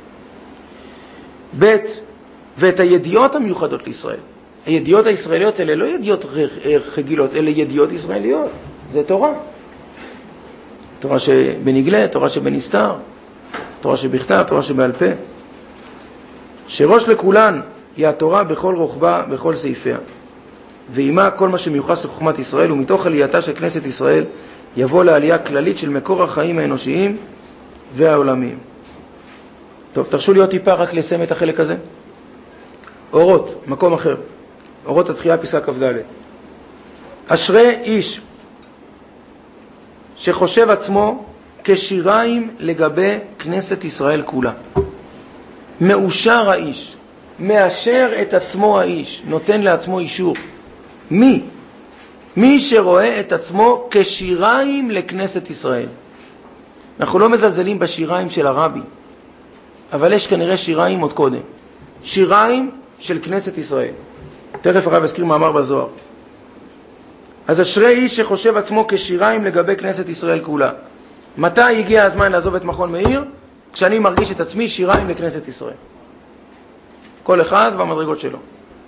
ב' ואת הידיעות המיוחדות לישראל. הידיעות הישראליות אלה לא ידיעות רגילות, אלה ידיעות ישראליות. זה תורה. תורה שבנגלה, תורה שבנסתר, תורה שבכתב, תורה שבעל פה. שראש לכולן היא התורה בכל רוחבה, בכל סעיפיה. ועימה כל מה שמיוחס לחוכמת ישראל, ומתוך עלייתה של כנסת ישראל יבוא לעלייה כללית של מקור החיים האנושיים והעולמיים. טוב, תרשו להיות טיפה רק לסיים את החלק הזה. אורות, מקום אחר. אורות התחייה, פסקה כ"ד. אשרי איש שחושב עצמו כשיריים לגבי כנסת ישראל כולה. מאושר האיש, מאשר את עצמו האיש, נותן לעצמו אישור. מי? מי שרואה את עצמו כשיריים לכנסת ישראל. אנחנו לא מזלזלים בשיריים של הרבי, אבל יש כנראה שיריים עוד קודם. שיריים של כנסת ישראל. תכף הרב הזכיר מאמר בזוהר. אז אשרי איש שחושב עצמו כשיריים לגבי כנסת ישראל כולה. מתי הגיע הזמן לעזוב את מכון מאיר? כשאני מרגיש את עצמי שיריים לכנסת ישראל. כל אחד במדרגות שלו.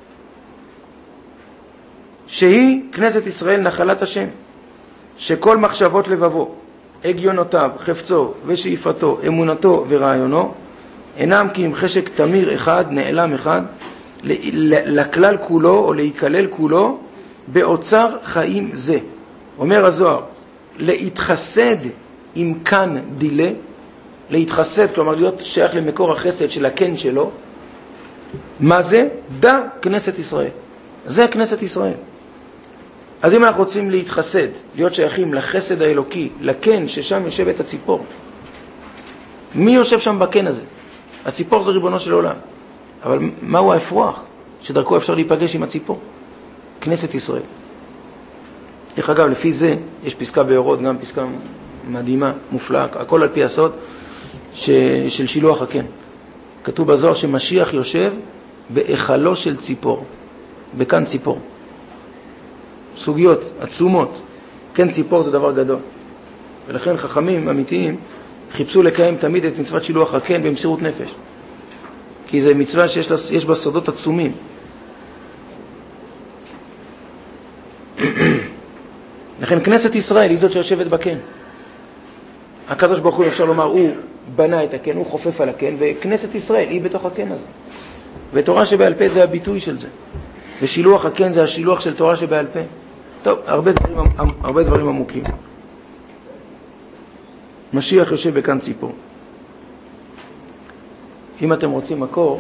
שהיא כנסת ישראל נחלת השם, שכל מחשבות לבבו, הגיונותיו, חפצו ושאיפתו, אמונתו ורעיונו, אינם כי אם חשק תמיר אחד, נעלם אחד, לכלל כולו או להיכלל כולו, באוצר חיים זה. אומר הזוהר, להתחסד עם כאן דילה, להתחסד, כלומר להיות שייך למקור החסד של הכן שלו. מה זה? דע כנסת ישראל. זה כנסת ישראל. אז אם אנחנו רוצים להתחסד, להיות שייכים לחסד האלוקי, לכן ששם יושבת הציפור, מי יושב שם בכן הזה? הציפור זה ריבונו של עולם. אבל מהו האפרוח שדרכו אפשר להיפגש עם הציפור? כנסת ישראל. איך אגב, לפי זה יש פסקה באורות, גם פסקה מדהימה, מופלאה, הכל על פי הסוד של שילוח הכן. כתוב בזוהר שמשיח יושב בהיכלו של ציפור, בכאן ציפור. סוגיות עצומות. כן, ציפור זה דבר גדול. ולכן חכמים אמיתיים חיפשו לקיים תמיד את מצוות שילוח הכן במסירות נפש. כי זו מצווה שיש בה סודות עצומים. לכן כנסת ישראל היא זאת שיושבת בכן. הקדוש ברוך הוא, אפשר לומר, הוא בנה את הכן, הוא חופף על הכן, וכנסת ישראל היא בתוך הכן הזה. ותורה שבעל פה זה הביטוי של זה. ושילוח הכן זה השילוח של תורה שבעל פה. טוב, הרבה דברים עמוקים. משיח יושב בכאן ציפור. אם אתם רוצים מקור,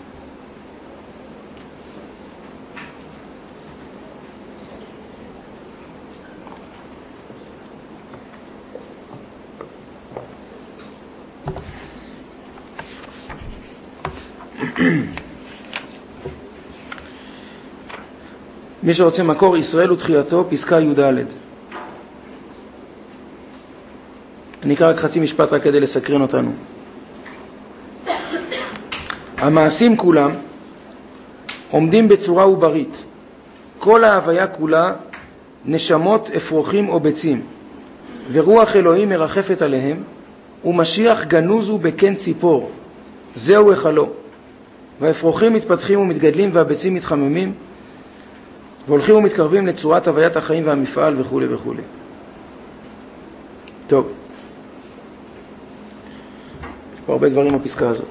מי שרוצה מקור, ישראל ותחייתו, פסקה י"ד. אני אקרא רק חצי משפט רק כדי לסקרן אותנו. המעשים כולם עומדים בצורה וברית. כל ההוויה כולה נשמות אפרוחים או ביצים, ורוח אלוהים מרחפת עליהם, ומשיח גנוז הוא בכן ציפור. זהו החלו. והאפרוחים מתפתחים ומתגדלים והביצים מתחממים, והולכים ומתקרבים לצורת הוויית החיים והמפעל וכו' וכו'. טוב. יש פה הרבה דברים בפסקה הזאת.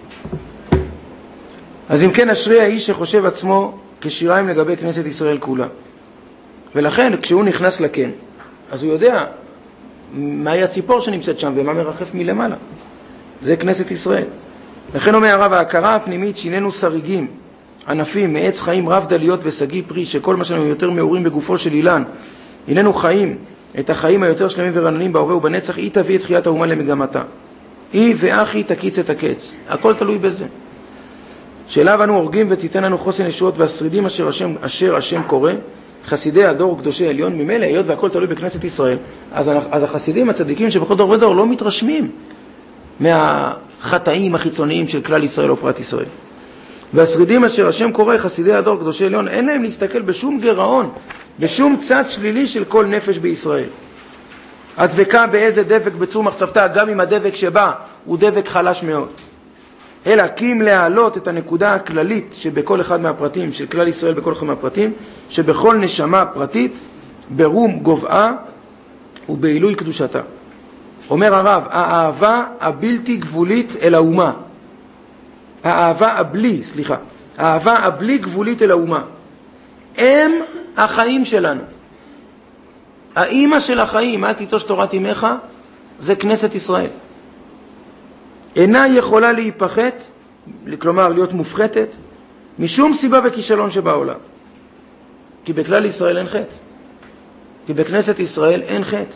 אז אם כן, אשרי האיש שחושב עצמו כשיריים לגבי כנסת ישראל כולה. ולכן, כשהוא נכנס לכן, אז הוא יודע מהי הציפור שנמצאת שם ומה מרחף מלמעלה. זה כנסת ישראל. לכן אומר הרב, ההכרה הפנימית שיננו שריגים, ענפים, מעץ חיים רב דליות וסגי פרי, שכל מה שאנו יותר מאורים בגופו של אילן, הננו חיים את החיים היותר שלמים ורננים בהווה ובנצח, היא תביא את תחיית האומה למגמתה. היא ואחי תקיץ את הקץ. הכל תלוי בזה. שאליו אנו הורגים ותיתן לנו חוסן ישועות והשרידים אשר השם קורא, חסידי הדור קדושי עליון. ממילא, היות והכל תלוי בכנסת ישראל, אז החסידים הצדיקים שבכל דור ודור לא מתרשמים מהחטאים החיצוניים של כלל ישראל או פרט ישראל. והשרידים אשר השם קורא, חסידי הדור קדושי עליון, אין להם להסתכל בשום גרעון, בשום צד שלילי של כל נפש בישראל. הדבקה באיזה דבק בצור מחצבתה, גם אם הדבק שבא הוא דבק חלש מאוד. אלא קים להעלות את הנקודה הכללית שבכל אחד מהפרטים, של כלל ישראל בכל אחד מהפרטים, שבכל נשמה פרטית ברום גובעה ובעילוי קדושתה. אומר הרב, האהבה הבלתי גבולית אל האומה, האהבה הבלי גבולית אל האומה, הם החיים שלנו. האמא של החיים, אל תיטוש תורת אמך, זה כנסת ישראל. אינה יכולה להיפחת, כלומר להיות מופחתת, משום סיבה וכישלון שבעולם. כי בכלל ישראל אין חטא. כי בכנסת ישראל אין חטא.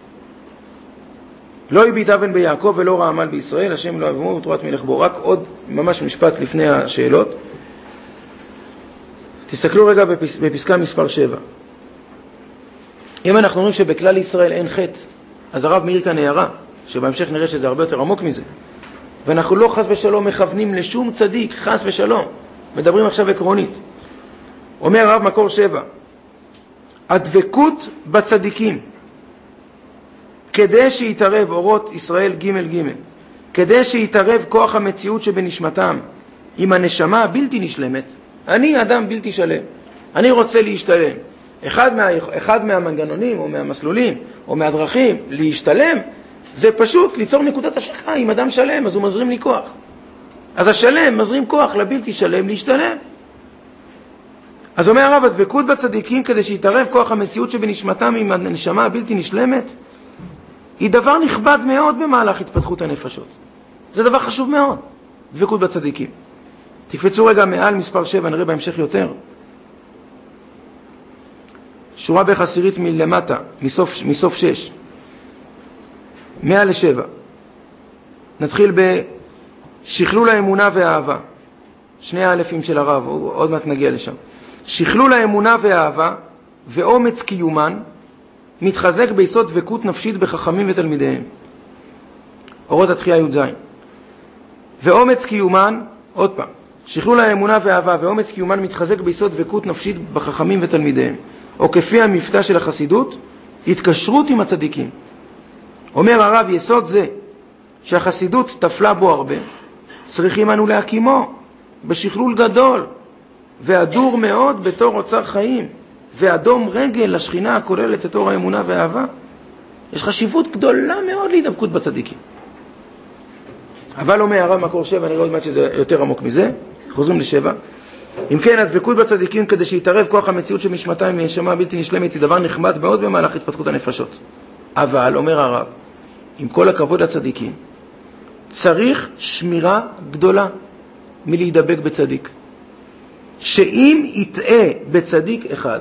לא הביט אבן ביעקב ולא רע עמל בישראל, השם לא אבמו ותורת מלך בו. רק עוד ממש משפט לפני השאלות. תסתכלו רגע בפסקה מספר 7. אם אנחנו אומרים שבכלל ישראל אין חטא, אז הרב מאיר כאן הערה, שבהמשך נראה שזה הרבה יותר עמוק מזה. ואנחנו לא חס ושלום מכוונים לשום צדיק, חס ושלום. מדברים עכשיו עקרונית. אומר הרב מקור 7, הדבקות בצדיקים, כדי שיתערב אורות ישראל ג' ג', כדי שיתערב כוח המציאות שבנשמתם עם הנשמה הבלתי נשלמת. אני אדם בלתי שלם, אני רוצה להשתלם. אחד מהמנגנונים או מהמסלולים או מהדרכים להשתלם זה פשוט ליצור נקודת השקה. עם אדם שלם אז הוא מזרים לי כוח, אז השלם מזרים כוח לבלתי שלם להשתלם. אז אומר הרב, הדבקות בצדיקים כדי שיתערב כוח המציאות שבנשמתם עם הנשמה הבלתי נשלמת היא דבר נכבד מאוד במהלך התפתחות הנפשות. זה דבר חשוב מאוד, דבקות בצדיקים. תקפצו רגע מעל מספר 7, נראה בהמשך יותר. שורה בערך עשירית מלמטה, מסוף 6. 100 ל-7. נתחיל בשכלול האמונה והאהבה. שני האלפים של הרב, עוד מעט נגיע לשם. שכלול האמונה והאהבה ואומץ קיומן מתחזק ביסוד דבקות נפשית בחכמים ותלמידיהם. אורות התחייה י"ז. ואומץ קיומן, עוד פעם, שכלול האמונה והאהבה ואומץ קיומן מתחזק ביסוד דבקות נפשית בחכמים ותלמידיהם. או כפי המבטא של החסידות, התקשרות עם הצדיקים. אומר הרב, יסוד זה שהחסידות תפלה בו הרבה, צריכים אנו להקימו בשכלול גדול והדור מאוד בתור אוצר חיים ואדום רגל לשכינה הכוללת את אור האמונה והאהבה. יש חשיבות גדולה מאוד להידבקות בצדיקים. אבל אומר הרב מקור 7, נראה עוד מעט שזה יותר עמוק מזה, חוזרים ל7. אם כן, הדבקות בצדיקים כדי שיתערב כוח המציאות שמשמעתם מהנשמה בלתי נשלמת היא דבר נחמד מאוד במהלך התפתחות הנפשות. אבל, אומר הרב, עם כל הכבוד לצדיקים, צריך שמירה גדולה מלהידבק בצדיק. שאם יטעה בצדיק אחד,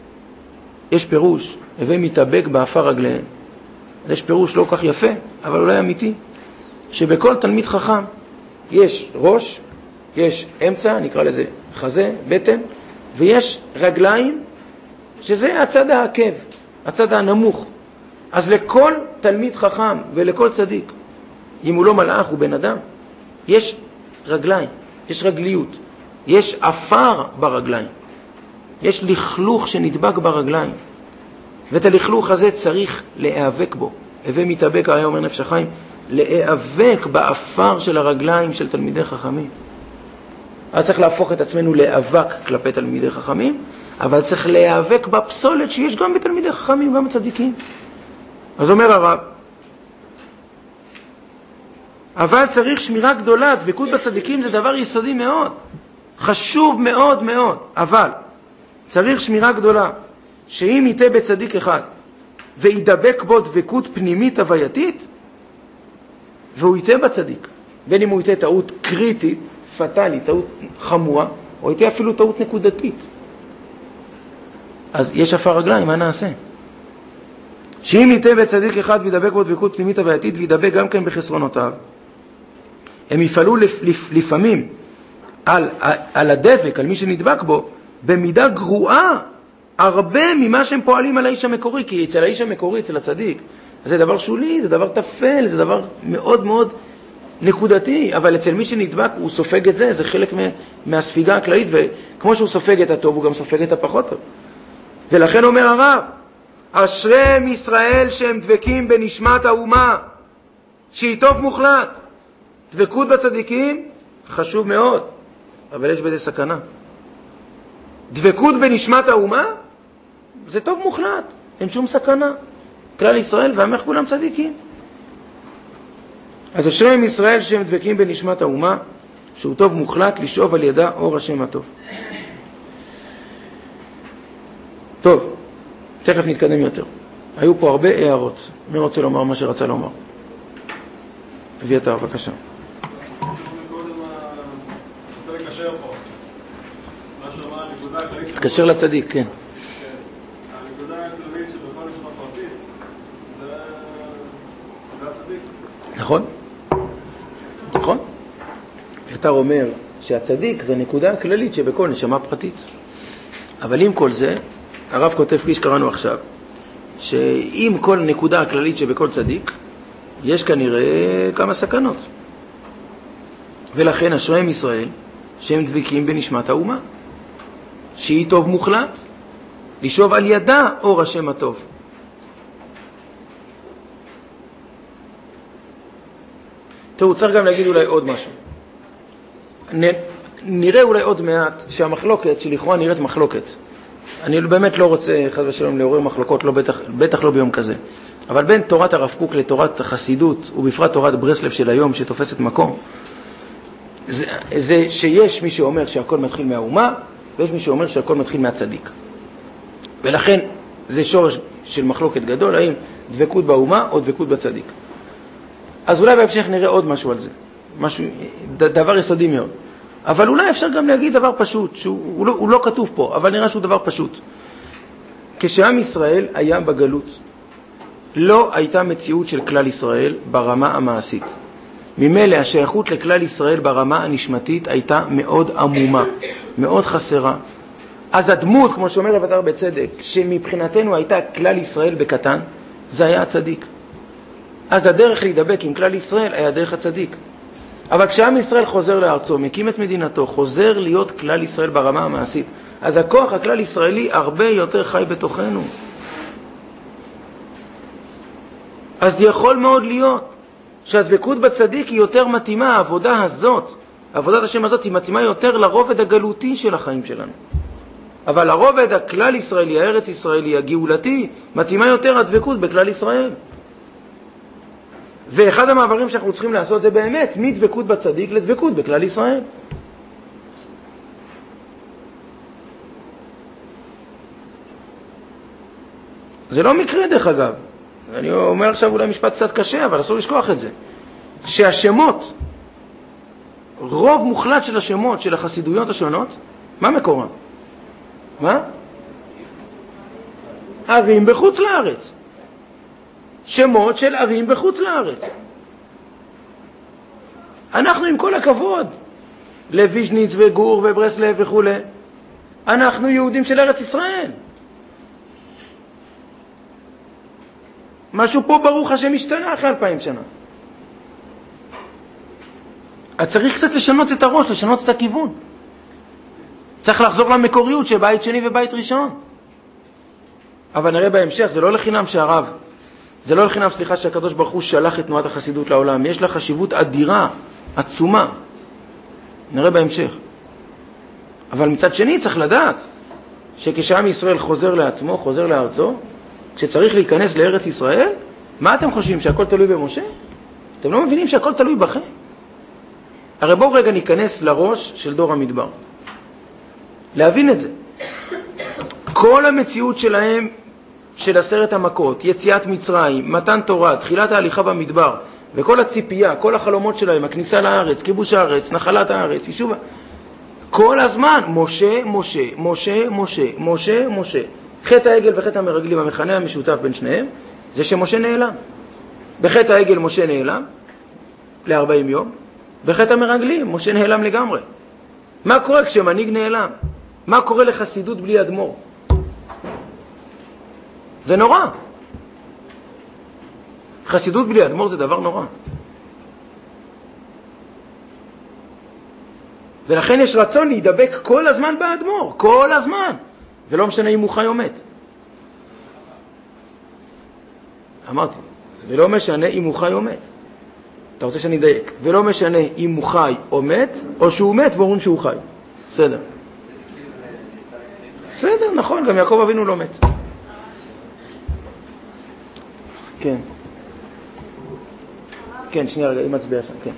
יש פירוש, הווה מתאבק באפר רגליהם. יש פירוש לא כך יפה, אבל אולי אמיתי, שבכל תלמיד חכם יש ראש, יש אמצע, נקרא לזה חזה, בטן, ויש רגליים, שזה הצד העקב, הצד הנמוך. אז לכל תלמיד חכם ולכל צדיק, אם הוא לא מלאך הוא בן אדם, יש רגליים, יש רגליות, יש אפר ברגליים, יש לכלוך שנדבק ברגליים, ואת הלכלוך הזה צריך להיאבק בו. הווה מתאבק, היה אומר נפש החיים, להיאבק באפר של הרגליים של תלמידי חכמים. אז צריך להפוך את עצמנו להיאבק כלפי תלמידי חכמים, אבל צריך להיאבק בפסולת שיש גם בתלמידי חכמים, גם בצדיקים. אז אומר הרב, אבל צריך שמירה גדולה, דבקות בצדיקים זה דבר יסודי מאוד, חשוב מאוד מאוד, אבל צריך שמירה גדולה, שאם יתה בצדיק אחד וידבק בו דבקות פנימית הווייתית, והוא יתה בצדיק, בין אם הוא יתה טעות קריטית, פטלית, טעות חמורה, או יתה אפילו טעות נקודתית, אז יש אפר רגליים, מה נעשה? שאם יתה בצדיק אחד וידבק בו דבקות פנימית הווייתית וידבק גם כן בחסרונותיו, הם יפעלו לפעמים על הדבק, על מי שנדבק בו, במידה גרועה הרבה ממה שהם פועלים על האיש המקורי. כי אצל האיש המקורי, אצל הצדיק, זה דבר שולי, זה דבר תפל, זה דבר מאוד מאוד נקודתי, אבל אצל מי שנדבק הוא סופג את זה, זה חלק מהספיגה הכללית, וכמו שהוא סופג את הטוב הוא גם סופג את הפחות טוב. ולכן אומר הרב, אשריהם ישראל שהם דבקים בנשמת האומה, שהיא טוב מוחלט. דבקות בצדיקים חשוב מאוד, אבל יש בזה סכנה. דבקות בנשמת האומה זה טוב מוחלט, אין שום סכנה. כלל ישראל והמך כולם צדיקים. אז אשריהם ישראל שהם דבקים בנשמת האומה, שהוא טוב מוחלט לשאוב על ידה אור השם הטוב. טוב, תכף נתקדם יותר. היו פה הרבה הערות. מי רוצה לומר מה שרצה לומר? אביתר, בבקשה. תקשר לצדיק, כן. הנקודה הכללית שבכל נשמה פרטית זה הצדיק. נכון? נכון? אביתר אומר שהצדיק זה נקודה הכללית שבכל נשמה פרטית. אבל עם כל זה, הרב כותב כפי שקראנו עכשיו, שעם כל נקודה הכללית שבכל צדיק, יש כנראה כמה סכנות. ולכן אשריהם ישראל שהם דבקים בנשמת האומה, שהיא טוב מוחלט, לשאוב על ידה אור השם הטוב. תראו, צריך גם להגיד אולי עוד משהו. נראה אולי עוד מעט שהמחלוקת שלכאורה נראית מחלוקת. אני באמת לא רוצה חס ושלום לעורר מחלוקות, לא בטח לא ביום כזה. אבל בין תורת הרב קוק לתורת החסידות, ובפרט תורת ברסלב של היום שתופסת מקום, זה שיש מי שאומר שהכל מתחיל מהאומה, ויש מי שאומר שהכל מתחיל מהצדיק. ולכן זה שורש של מחלוקת גדול, האם דבקות באומה או דבקות בצדיק. אז אולי בהמשך נראה עוד משהו על זה, דבר יסודי מאוד. אבל אולי אפשר גם להגיד דבר פשוט, שהוא לא כתוב פה, אבל נראה שהוא דבר פשוט. כשעם ישראל היה בגלות, לא הייתה מציאות של כלל ישראל ברמה המעשית. ממילא השייכות לכלל ישראל ברמה הנשמתית הייתה מאוד עמומה, מאוד חסרה. אז הדמות, כמו שאומר אביתר בצדק, שמבחינתנו הייתה כלל ישראל בקטן, זה היה הצדיק. אז הדרך להידבק עם כלל ישראל היה דרך הצדיק. אבל כשעם ישראל חוזר לארצו, מקים את מדינתו, חוזר להיות כלל ישראל ברמה המעשית, אז הכוח הכלל ישראלי הרבה יותר חי בתוכנו. אז יכול מאוד להיות שהדבקות בצדיק היא יותר מתאימה, העבודה הזאת, עבודת השם הזאת היא מתאימה יותר לרובד הגלותי של החיים שלנו. אבל הרובד הכלל ישראלי, הארץ ישראלי, הגאולתי, מתאימה יותר הדבקות בכלל ישראל. ואחד המעברים שאנחנו צריכים לעשות זה באמת מדבקות בצדיק לדבקות בכלל ישראל. זה לא מקרה דרך אגב. אני אומר עכשיו אולי משפט קצת קשה, אבל אסור לשכוח את זה. שהשמות, רוב מוחלט של השמות של החסידויות השונות, מה מקורם? מה? ערים בחוץ לארץ. שמות של ערים בחוץ לארץ. אנחנו עם כל הכבוד, לויז'ניץ וגור וברסלב וכו', אנחנו יהודים של ארץ ישראל. משהו פה ברוך השם השתנה אחרי 2000 שנה. אז צריך קצת לשנות את הראש, לשנות את הכיוון. צריך לחזור למקוריות של בית שני ובית ראשון. אבל נראה בהמשך, זה לא לחינם שהרב, זה לא לחינם, סליחה, שהקדוש ברוך הוא שלח את תנועת החסידות לעולם. יש לה חשיבות אדירה, עצומה. נראה בהמשך. אבל מצד שני צריך לדעת שכשעם ישראל חוזר לעצמו, חוזר לארצו, כשצריך להיכנס לארץ ישראל, מה אתם חושבים, שהכל תלוי במשה? אתם לא מבינים שהכל תלוי בכם? הרי בואו רגע ניכנס לראש של דור המדבר. להבין את זה. כל המציאות שלהם, של 10 המכות, יציאת מצרים, מתן תורה, תחילת ההליכה במדבר, וכל הציפייה, כל החלומות שלהם, הכניסה לארץ, כיבוש הארץ, נחלת הארץ, יישוב, כל הזמן, משה, משה, משה, משה, משה, משה. חטא העגל וחטא המרגלים, המכנה המשותף בין שניהם, זה שמשה נעלם. בחטא העגל משה נעלם, ל-40 יום, בחטא המרגלים משה נעלם לגמרי. מה קורה כשמנהיג נעלם? מה קורה לחסידות בלי אדמו"ר? זה נורא. חסידות בלי אדמו"ר זה דבר נורא. ולכן יש רצון להידבק כל הזמן באדמו"ר, כל הזמן. ולא משנה אם הוא חי או מת. אמרתי, ולא משנה אם הוא חי או מת. אתה רוצה שאני אדייק. ולא משנה אם הוא חי או מת, או שהוא מת ואומרים שהוא חי. בסדר. בסדר, נכון, גם יעקב אבינו לא מת. כן. כן, שנייה רגע, היא מצביעה שם, כן.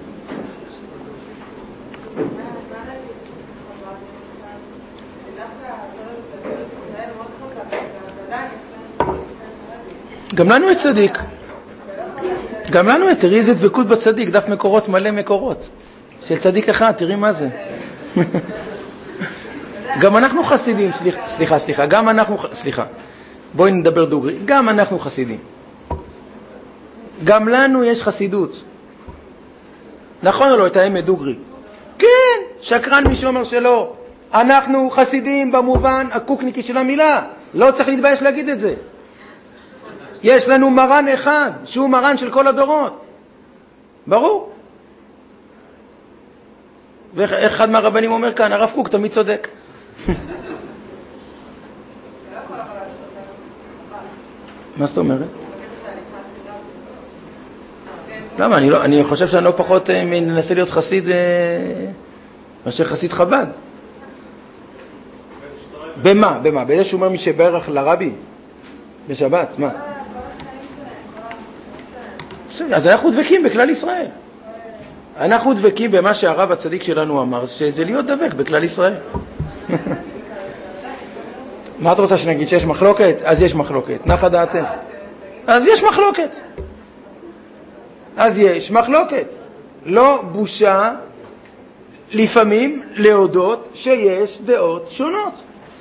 גם לנו יש צדיק. גם לנו תראי איזה דבקות בצדיק, דף מקורות מלא מקורות. של צדיק אחד, תראי מה זה. גם אנחנו חסידים, סליחה, גם אנחנו, בואי נדבר דוגרי, גם אנחנו חסידים. גם לנו יש חסידות. נכון או לא, את האמת דוגרי? כן, שקרן מי שאומר שלא. אנחנו חסידים במובן הקוקניקי של המילה. לא צריך להתבייש להגיד את זה. יש לנו מרן אחד, שהוא מרן של כל הדורות. ברור. ואחד מהרבנים אומר כאן, הרב קוק תמיד צודק. מה זאת אומרת? למה? אני חושב שאני לא פחות מנסה להיות חסיד מאשר חסיד חב"ד. במה? באיזה שהוא אומר מי שברך לרבי? בשבת, מה? אז אנחנו דבקים בכלל ישראל. אנחנו דבקים במה שהרב הצדיק שלנו אמר, שזה להיות דבק בכלל ישראל. מה את רוצה שנגיד? שיש מחלוקת? אז יש מחלוקת. נחה דעתם. אז יש מחלוקת. אז יש מחלוקת. לא בושה לפעמים להודות שיש דעות שונות.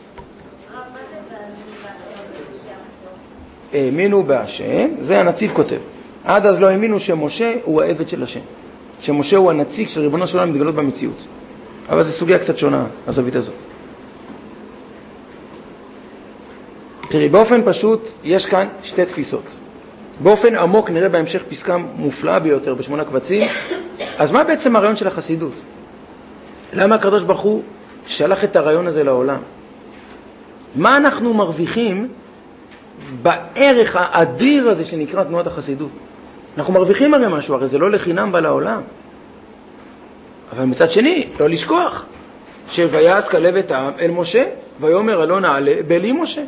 האמינו בהשם, זה הנציב כותב. עד אז לא האמינו שמשה הוא העבד של השם. שמשה הוא הנציג של ריבונו של עולם מתגלות במציאות. אבל זו סוגיה קצת שונה, הזווית הזאת. תראי, באופן פשוט יש כאן שתי תפיסות. באופן עמוק נראה בהמשך פסקה מופלאה ביותר בשמונה קבצים. אז מה בעצם הרעיון של החסידות? למה הקדוש ברוך הוא שלח את הרעיון הזה לעולם? מה אנחנו מרוויחים בערך האדיר הזה שנקרא תנועת החסידות? אנחנו מרוויחים הרי משהו, הרי זה לא לחינם בא לעולם. אבל מצד שני, לא לשכוח, שויעש כלב את העם אל משה, ויאמר אלון נעלה בלי משה.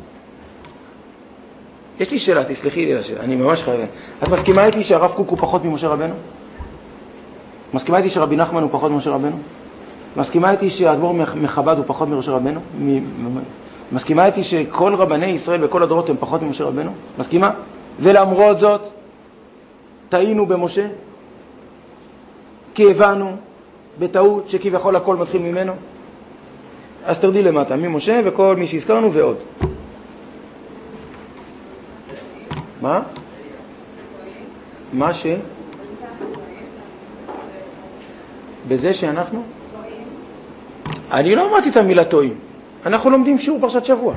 יש לי שאלה, תסלחי לי לשאלה, אני ממש חייב. את מסכימה איתי שהרב קוק הוא פחות ממשה רבנו? מסכימה איתי שרבי נחמן הוא פחות ממשה רבנו? מסכימה איתי שהאדמו"ר מחב"ד הוא פחות ממשה רבנו? מסכימה איתי שכל רבני ישראל בכל הדורות הם פחות ממשה רבנו? מסכימה? ולמרות זאת, טעינו במשה, כי הבנו בטעות שכביכול הכל מתחיל ממנו. אז תרדי למטה, ממשה וכל מי שהזכרנו ועוד. מה? מה ש? בזה שאנחנו? אני לא אמרתי את המילה טועים. אנחנו לומדים שיעור פרשת שבוע.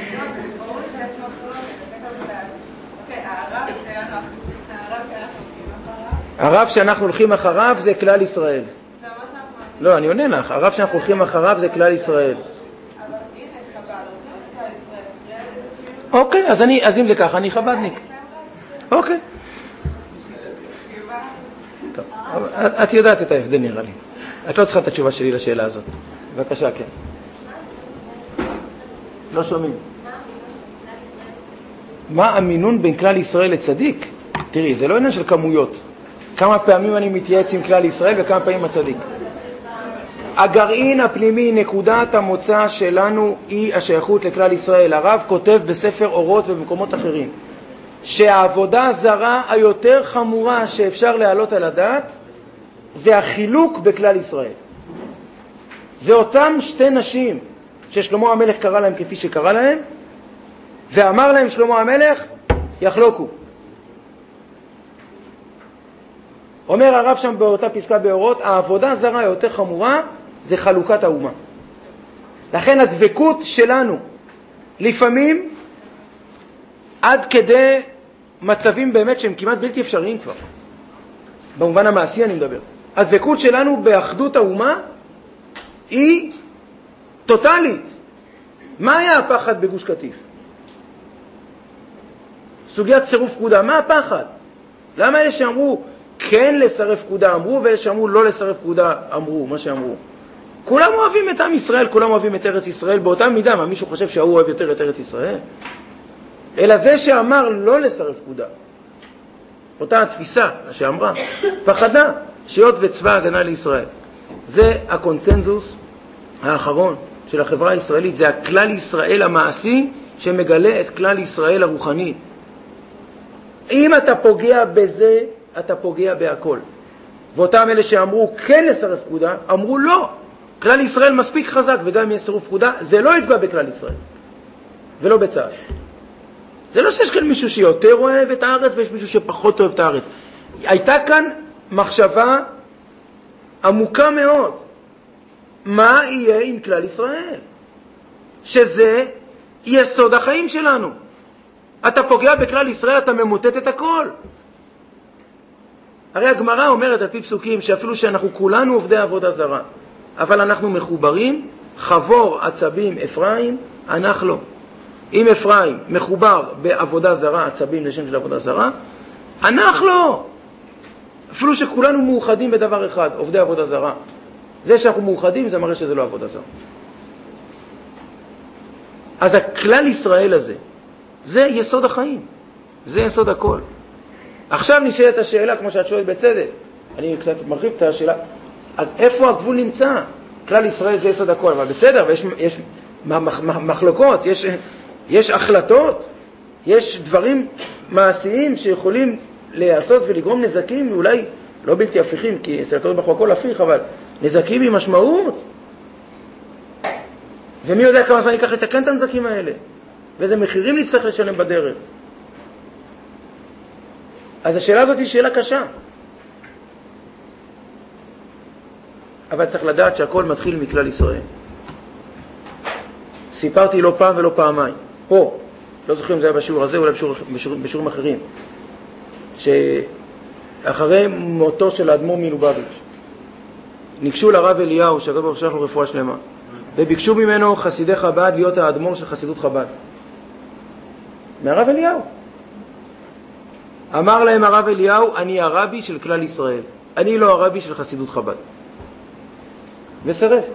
הרב שאנחנו הולכים אחריו זה כלל ישראל. לא, אני עונה לך. הרב שאנחנו הולכים אחריו זה כלל ישראל. אוקיי, אז אם זה ככה, אני חב"דניק. אוקיי. טוב, את יודעת את ההבדל נראה לי. את לא צריכה את התשובה שלי לשאלה הזאת. בבקשה, כן. לא שומעים. מה המינון בין כלל ישראל לצדיק? תראי, זה לא עניין של כמויות. כמה פעמים אני מתייעץ עם כלל ישראל וכמה פעמים הצדיק. הגרעין הפנימי, נקודת המוצא שלנו היא השייכות לכלל ישראל. הרב כותב בספר אורות ובמקומות אחרים שהעבודה הזרה היותר חמורה שאפשר להעלות על הדעת זה החילוק בכלל ישראל. זה אותם שתי נשים ששלמה המלך קרא להם כפי שקרא להם, ואמר להם שלמה המלך יחלוקו. אומר הרב שם באותה פסקה באורות, העבודה הזרה היותר חמורה זה חלוקת האומה. לכן הדבקות שלנו לפעמים עד כדי מצבים באמת שהם כמעט בלתי אפשריים כבר. במובן המעשי אני מדבר. הדבקות שלנו באחדות האומה היא טוטלית. מה היה הפחד בגוש קטיף? סוגיית צירוף פקודה. מה הפחד? למה אלה שאמרו כן לסרף פקודה אמרו, ואלה שאמרו לא לסרף פקודה אמרו מה שאמרו? כולם אוהבים את עם ישראל, כולם אוהבים את ארץ ישראל באותה מידה. מה, מישהו חושב שהוא אוהב יותר את ארץ ישראל? אלא זה שאמר לא לסרף פקודה אותה התפיסה שאמרה, פחדה שיות וצבא הגנה לישראל. זה הקונצנזוס האחרון של החברה הישראלית, זה הכלל ישראל המעשי שמגלה את כלל ישראל הרוחני. אם אתה פוגע בזה, אתה פוגע בהכל. ואותם אלה שאמרו כן לסרב פקודה, אמרו לא. כלל ישראל מספיק חזק, וגם אם יש סירוב פקודה, זה לא יפגע בכלל ישראל. ולא בצה"ל. זה לא שיש כאן מישהו שיותר אוהב את הארץ, ויש מישהו שפחות אוהב את הארץ. הייתה כאן מחשבה עמוקה מאוד. מה יהיה עם כלל ישראל? שזה יסוד החיים שלנו. אתה פוגע בכלל ישראל, אתה ממוטט את הכל. הרי הגמרא אומרת על פי פסוקים שאפילו שאנחנו כולנו עובדי עבודה זרה, אבל אנחנו מחוברים, חבור עצבים אפרים, ענך לו. אם אפרים מחובר בעבודה זרה, עצבים לשם של עבודה זרה, ענך לו. אפילו שכולנו מאוחדים בדבר אחד, עובדי עבודה זרה. זה שאנחנו מאוחדים, זה מראה שזה לא עבודה זרה. אז הכלל ישראל הזה, זה יסוד החיים. זה יסוד הכל. עכשיו נשאלת השאלה, כמו שאת שואלת בצדק, אני קצת מרחיב את השאלה, אז איפה הגבול נמצא? כלל ישראל זה יסוד הכל, אבל בסדר, ויש מחלוקות, יש החלטות, יש דברים מעשיים שיכולים לעשות ולגרום נזקים, אולי לא בלתי הפיכים, כי אצל הקדוש ברוך הוא הכל הפיך, אבל נזקים עם משמעות. ומי יודע כמה זמן ייקח לתקן את הנזקים האלה? ואיזה מחירים נצטרך לשלם בדרך? אז השאלה הזאת היא שאלה קשה. אבל צריך לדעת שהכל מתחיל מכלל ישראל. סיפרתי לא פעם ולא פעמיים. פה, לא זוכרים אם זה היה בשיעור הזה, אולי בשיעורים אחרים, שאחרי מותו של האדמו"ר מלובביץ' ניגשו לרב אליהו, שהקדוש ברוך הוא שלח לו רפואה שלמה, וביקשו ממנו חסידי חב"ד להיות האדמו"ר של חסידות חב"ד. מהרב אליהו. אמר להם הרב אליהו, אני הרבי של כלל ישראל, אני לא הרבי של חסידות חב"ד. וסרף.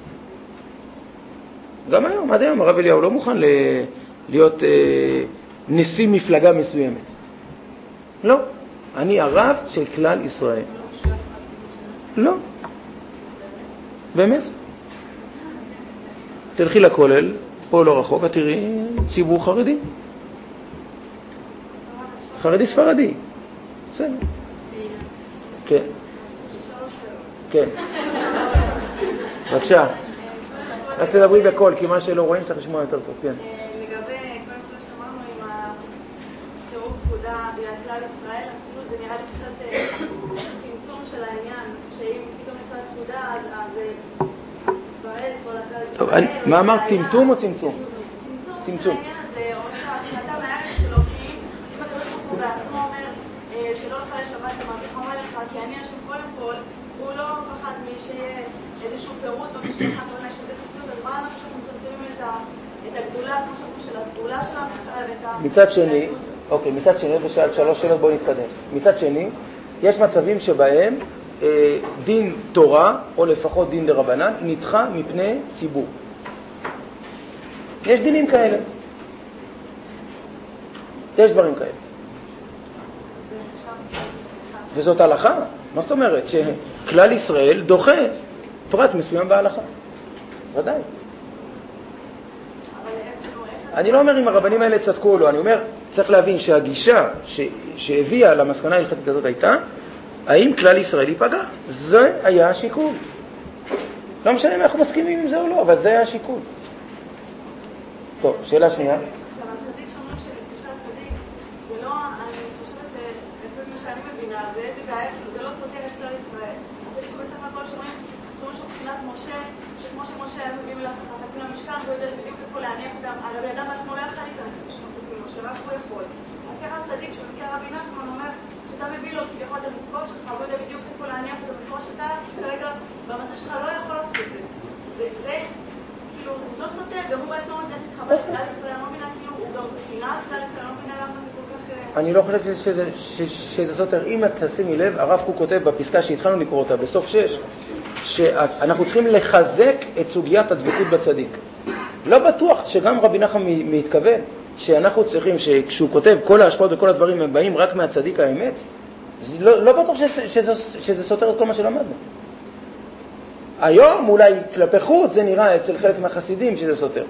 גם היום, עד היום, הרב אליהו לא מוכן להיות נשיא מפלגה מסוימת. לא. אני הרב של כלל ישראל. לא. באמת. תלכי לכולל, פה לא רחוק, את תראי ציבור חרדי. חרדי ספרדי. בסדר. כן. כן. בבקשה. רק תדברי בקול, כי מה שלא רואים צריך לשמוע יותר טוב. כן. לגבי, קודם כל שאמרנו עם הסירוב פקודה בגלל כלל ישראל, אפילו זה נראה לי קצת צמצום של העניין, שאם פתאום ישראל פקודה, אז בעל כל הכלל ישראל... טוב, מה אמרת, טמטום או צמצום? צמצום של העניין הזה, או שההחלטה מהערך שלו, כי אם הקדוש ברוך הוא בעצמו אומר שלא לך לשבת למרוויח אומר לך, כי אני השם קודם כל, הוא לא פחד שיהיה איזשהו פירוט במשפחה, שזה צמצום, אז מה אנחנו שאנחנו מצמצמים את הגדולה, כמו שאנחנו של הסגולה של עם ישראל, מצד שני, אוקיי, מצד שני, ושאלת 3 שאלות, בואו נתקדם. מצד שני, יש מצבים שבהם דין תורה, או לפחות דין דרבנן, נדחה מפני ציבור. יש דינים כאלה. יש דברים כאלה. וזאת הלכה. מה זאת אומרת? שכלל ישראל דוחה פרט מסוים בהלכה. ודאי. אני לא אומר אם הרבנים האלה צדקו או לא, אני אומר, צריך להבין שהגישה שהביאה למסקנה ההלכתית הזאת הייתה, האם כלל ישראל ייפגע? זה היה השיקול. לא משנה אם אנחנו מסכימים עם זה או לא, אבל זה היה השיקול. טוב, שאלה שנייה. עכשיו, הצדיק שאומרים שלפגישת צדיק, זה לא, אני חושבת שלפי מה שאני מבינה, זה לא סותר את כלל ישראל. הצדיק הוא בסך הכל שאומרים מבחינת משה, שכמו שמשה היה מביא לחפצים למשכן, הוא יודע בדיוק איפה להניח אותם. הרבי אדם בעצמו לא יכל להיכנס לשמחתים משה, רק הוא יכול. אז ככה הצדיק שמביא הרבי נחמן אומר שאתה מביא לו כביכול את המצוות שלך, הוא יודע בדיוק איפה להניח את המצווה שאתה כרגע במצב שלך לא יכול לעשות את זה. זה כאילו לא סותר, גם הוא בעצמו צריך להתחבר לכלל ישראל, אני לא מבינה כאילו הוא גם בחינת כלל ישראל, אני לא מבינה למה זה כל כך... אני לא חושב שזה סותר. אם את תשימי לב, הרב קוק כותב בפסקה שהתחלנו לקרוא אותה, בסוף 6, שאנחנו צריכים לחזק את סוגיית הדבקות בצדיק. לא בטוח שגם רבי נחמן מתכוון שאנחנו צריכים, שכשהוא כותב כל ההשפעות וכל הדברים הם באים רק מהצדיק האמת, לא בטוח שזה סותר את כל מה שלמדנו. היום אולי כלפי חוץ זה נראה אצל חלק מהחסידים שזה סותר.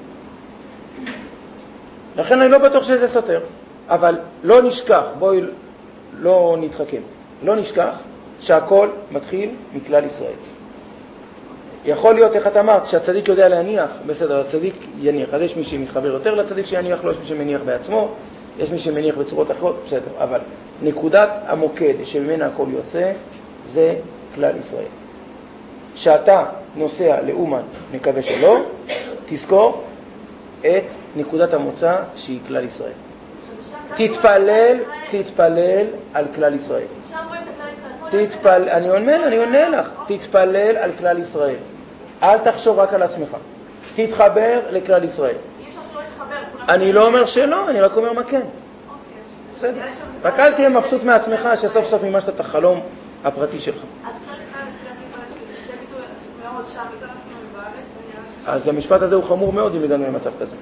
לכן אני לא בטוח שזה סותר. אבל לא נשכח, בואי לא נתחכם, לא נשכח שהכל מתחיל מכלל ישראל. יכול להיות, איך את אמרת, שהצדיק יודע להניח, בסדר, הצדיק יניח. אז יש מי שמתחבר יותר לצדיק שיניח לו, יש מי שמניח בעצמו, יש מי שמניח בצורות אחרות, בסדר. אבל נקודת המוקד שממנה הכל יוצא, זה כלל ישראל. שאתה נוסע לאומן, מקווה שלא, תזכור את נקודת המוצא שהיא כלל ישראל. תתפלל על כלל ישראל. אני עונה לך, תתפלל על כלל ישראל. אל תחשוב רק על עצמך. תתחבר לכלל ישראל. אי אפשר שלא יתחבר. אני לא אומר שלא, אני רק אומר מה כן. בסדר. רק אל תהיה מבסוט מעצמך שסוף סוף מימשת את החלום הפרטי שלך. אז כלל ישראל זה ביטוי מאוד שם, יותר אפילו בארץ. אז המשפט הזה הוא חמור מאוד אם הגענו למצב כזה.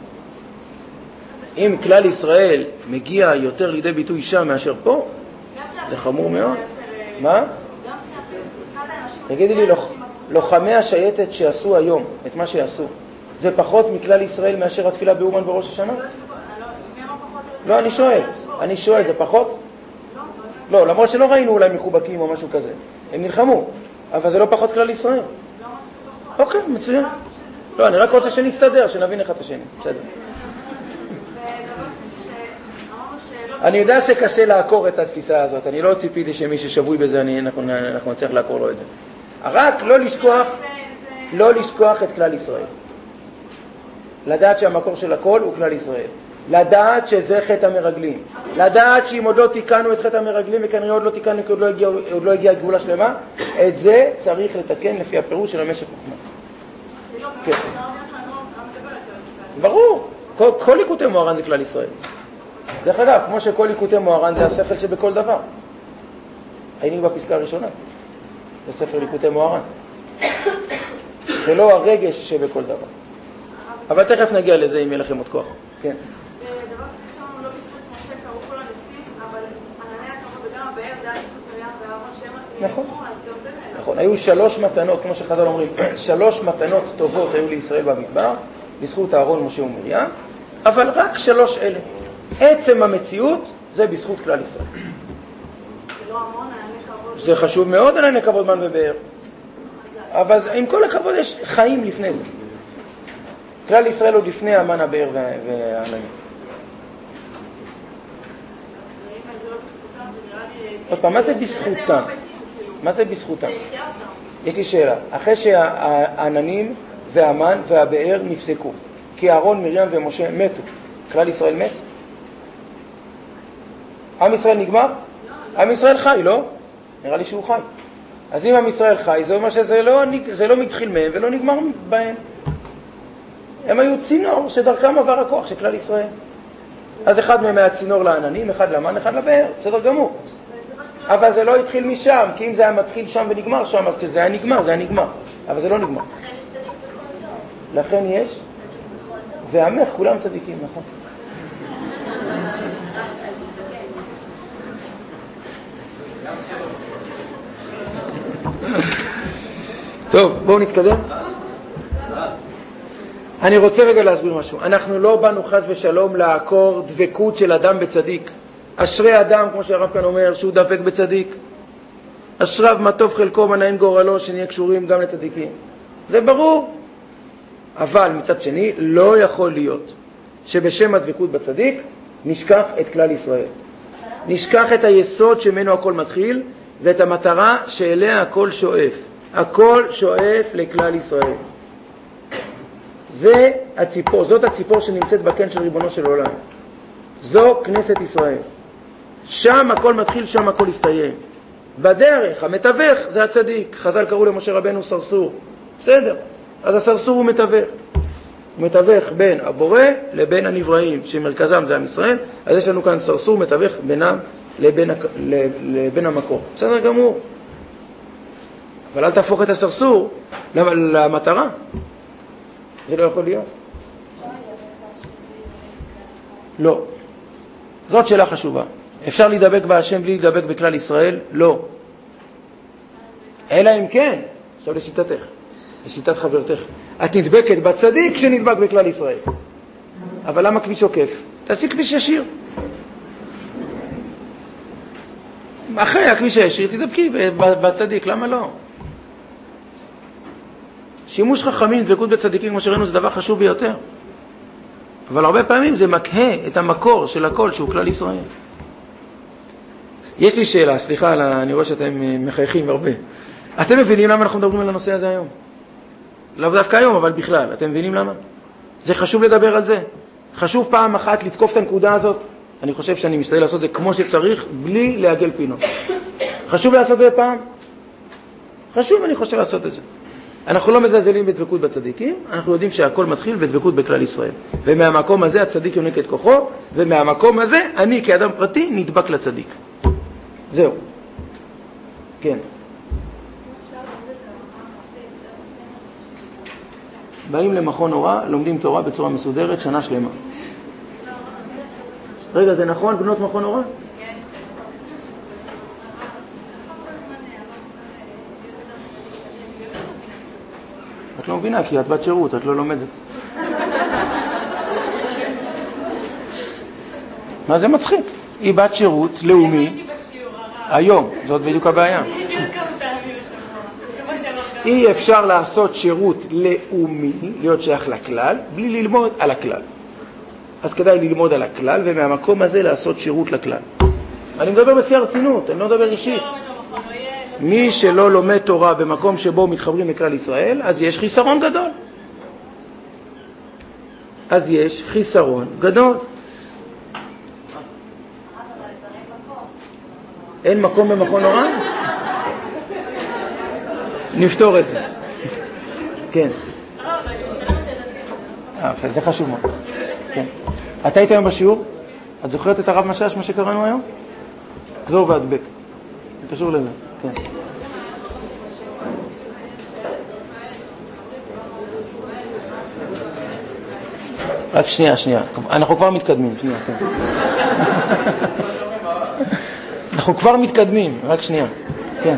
אם כלל ישראל מגיע יותר לידי ביטוי שם מאשר פה, זה חמור מאוד. מה? תגידי לי, לוחמי השייטת שעשו היום את מה שעשו, זה פחות מכלל ישראל מאשר התפילה באומן בראש השנה? לא, אני שואל, זה פחות? לא, למרות שלא ראינו אולי מחובקים או משהו כזה. הם נלחמו, אבל זה לא פחות כלל ישראל. אוקיי, מצוין. לא, אני רק רוצה שנסתדר, שנבין אחד את השני. בסדר. אני יודע שקשה לעקור את התפיסה הזאת, אני לא ציפיתי שמי ששבוי בזה, אנחנו נצליח לעקור לו את זה. רק לא לשכוח את כלל ישראל. לדעת שהמקור של הכל הוא כלל ישראל. לדעת שזה חטא המרגלים. לדעת שאם עוד לא תיקנו את חטא המרגלים, וכנראה עוד לא תיקנו כי עוד לא הגיעה גבולה שלמה, את זה צריך לתקן לפי הפירוש של המשך חוכמה. כן. ברור, כל ליקוטי מוהר"ן זה כלל ישראל. דרך אגב, כמו שכל ליקוטי מוהר"ן זה השכל שבכל דבר. היינו בפסקה הראשונה, בספר ליקוטי מוהר"ן. זה לא הרגש שבכל דבר. אבל תכף נגיע לזה אם יהיה לכם עוד כוח. כן. דבר שם לא בזכות משה קראו כל הניסים, אבל ענני הקרוב וגם הבאר זה היה בזכות מרים ואהרון שהם נכון. אז גם זה נעלם. נכון, היו 3 מתנות, כמו שחז"ל אומרים, 3 מתנות טובות היו לישראל במדבר, בזכות אהרון, משה ומרים, אבל רק 3 אלה. עצם המציאות זה בזכות כלל ישראל. זה לא המון, ענני כבוד. זה חשוב מאוד ענני כבוד מן ובאר. אבל עם כל הכבוד יש חיים לפני זה. כלל ישראל עוד לפני המן, הבאר והעננים. עוד פעם, מה זה בזכותם? מה זה בזכותם? יש לי שאלה. אחרי שהעננים והמן והבאר נפסקו, כי אהרון, מרים ומשה מתו, כלל ישראל מת? עם ישראל נגמר? עם ישראל חי, לא? נראה לי שהוא חי. אז אם עם ישראל חי, זה אומר שזה לא מתחיל מהם ולא נגמר בהם. הם היו צינור שדרכם עבר הכוח של כלל ישראל. אז אחד מהם היה צינור לעננים, אחד למן, אחד לבאר, בסדר גמור. אבל זה לא התחיל משם, כי אם זה היה מתחיל שם ונגמר שם, אז כשזה היה נגמר, זה היה נגמר. אבל זה לא נגמר. לכן יש, ועמך, כולם צדיקים, נכון. טוב, בואו נתקדם. אני רוצה רגע להסביר משהו. אנחנו לא באנו חס ושלום לעקור דבקות של אדם בצדיק. אשרי אדם, כמו שהרב כאן אומר, שהוא דבק בצדיק. אשריו מה טוב חלקו, מה נעים גורלו, שנהיה קשורים גם לצדיקים. זה ברור. אבל מצד שני, לא יכול להיות שבשם הדבקות בצדיק נשכח את כלל ישראל. נשכח את היסוד שמנו הכל מתחיל, ואת המטרה שאליה הכל שואף. הכל שואף לכלל ישראל. זאת הציפור שנמצאת בקן של ריבונו של עולם. זו כנסת ישראל. שם הכל מתחיל, שם הכל יסתיים. בדרך, המתווך זה הצדיק. חז"ל קראו למשה רבנו סרסור. בסדר. אז הסרסור הוא מתווך. הוא מתווך בין הבורא לבין הנבראים, שמרכזם זה עם ישראל. אז יש לנו כאן סרסור מתווך בינם לבין המקור. בסדר גמור. אבל אל תהפוך את הסרסור למטרה. זה לא יכול להיות. לא. זאת שאלה חשובה. אפשר להידבק בהשם בלי להידבק בכלל ישראל? לא. אלא אם כן, עכשיו לשיטתך, לשיטת חברתך, את נדבקת בצדיק שנדבק בכלל ישראל. אבל למה כביש עוקף? תעשי כביש ישיר. אחרי הכביש הישיר תדבקי בצדיק, למה לא? שימוש חכמים, דבקות בצדיקים כמו שראינו, זה דבר חשוב ביותר. אבל הרבה פעמים זה מקהה את המקור של הכל שהוא כלל ישראל. יש לי שאלה, סליחה, אני רואה שאתם מחייכים הרבה. אתם מבינים למה אנחנו מדברים על הנושא הזה היום? לא דווקא היום, אבל בכלל. אתם מבינים למה? זה חשוב לדבר על זה. חשוב פעם אחת לתקוף את הנקודה הזאת. אני חושב שאני משתדל לעשות את זה כמו שצריך, בלי לעגל פינות. חשוב לעשות את זה פעם? חשוב, אני חושב לעשות את זה. אנחנו לא מזלזלים בדבקות בצדיקים, אנחנו יודעים שהכל מתחיל בדבקות בכלל ישראל. ומהמקום הזה הצדיק יונק את כוחו, ומהמקום הזה אני כאדם פרטי נדבק לצדיק. זהו. כן. באים למכון הוראה, לומדים תורה בצורה מסודרת, שנה שלמה. רגע, זה נכון, בנות מכון הוראה? את לא מבינה, כי את בת שירות, את לא לומדת. מה זה מצחיק? היא בת שירות לאומי. היום, זאת בדיוק הבעיה. אי אפשר לעשות שירות לאומי, להיות שייך לכלל, בלי ללמוד על הכלל. אז כדאי ללמוד על הכלל, ומהמקום הזה לעשות שירות לכלל. אני מדבר בשיא הרצינות, אני לא מדבר אישית. מי שלא לומד תורה במקום שבו מתחברים לכלל ישראל, אז יש חיסרון גדול. אז יש חיסרון גדול. אין מקום במכון הוראה? נפתור את זה. כן. זה חשוב מאוד. כן. אתה היית היום בשיעור? את זוכרת את הרב משש, מה שקראנו היום? חזור והדבק. זה קשור לזה. כן. רק שנייה. אנחנו כבר מתקדמים. שנייה, כן. אנחנו כבר מתקדמים. רק שנייה. כן.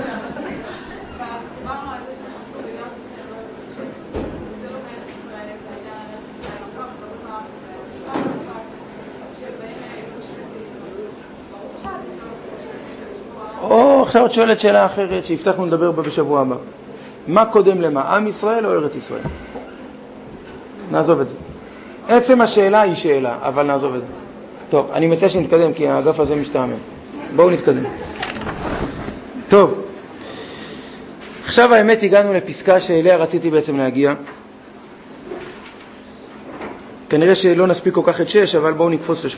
עכשיו את שואלת שאלה אחרת שהבטחנו לדבר בה בשבוע הבא. מה קודם למה, עם ישראל או ארץ ישראל? נעזוב את זה. עצם השאלה היא שאלה, אבל נעזוב את זה. טוב, אני מציע שנתקדם כי הדף הזה משתעמם. בואו נתקדם. טוב. עכשיו האמת הגענו לפסקה שאליה רציתי בעצם להגיע. כנראה שלא נספיק כל כך את 6, אבל בואו נקפוץ ל8.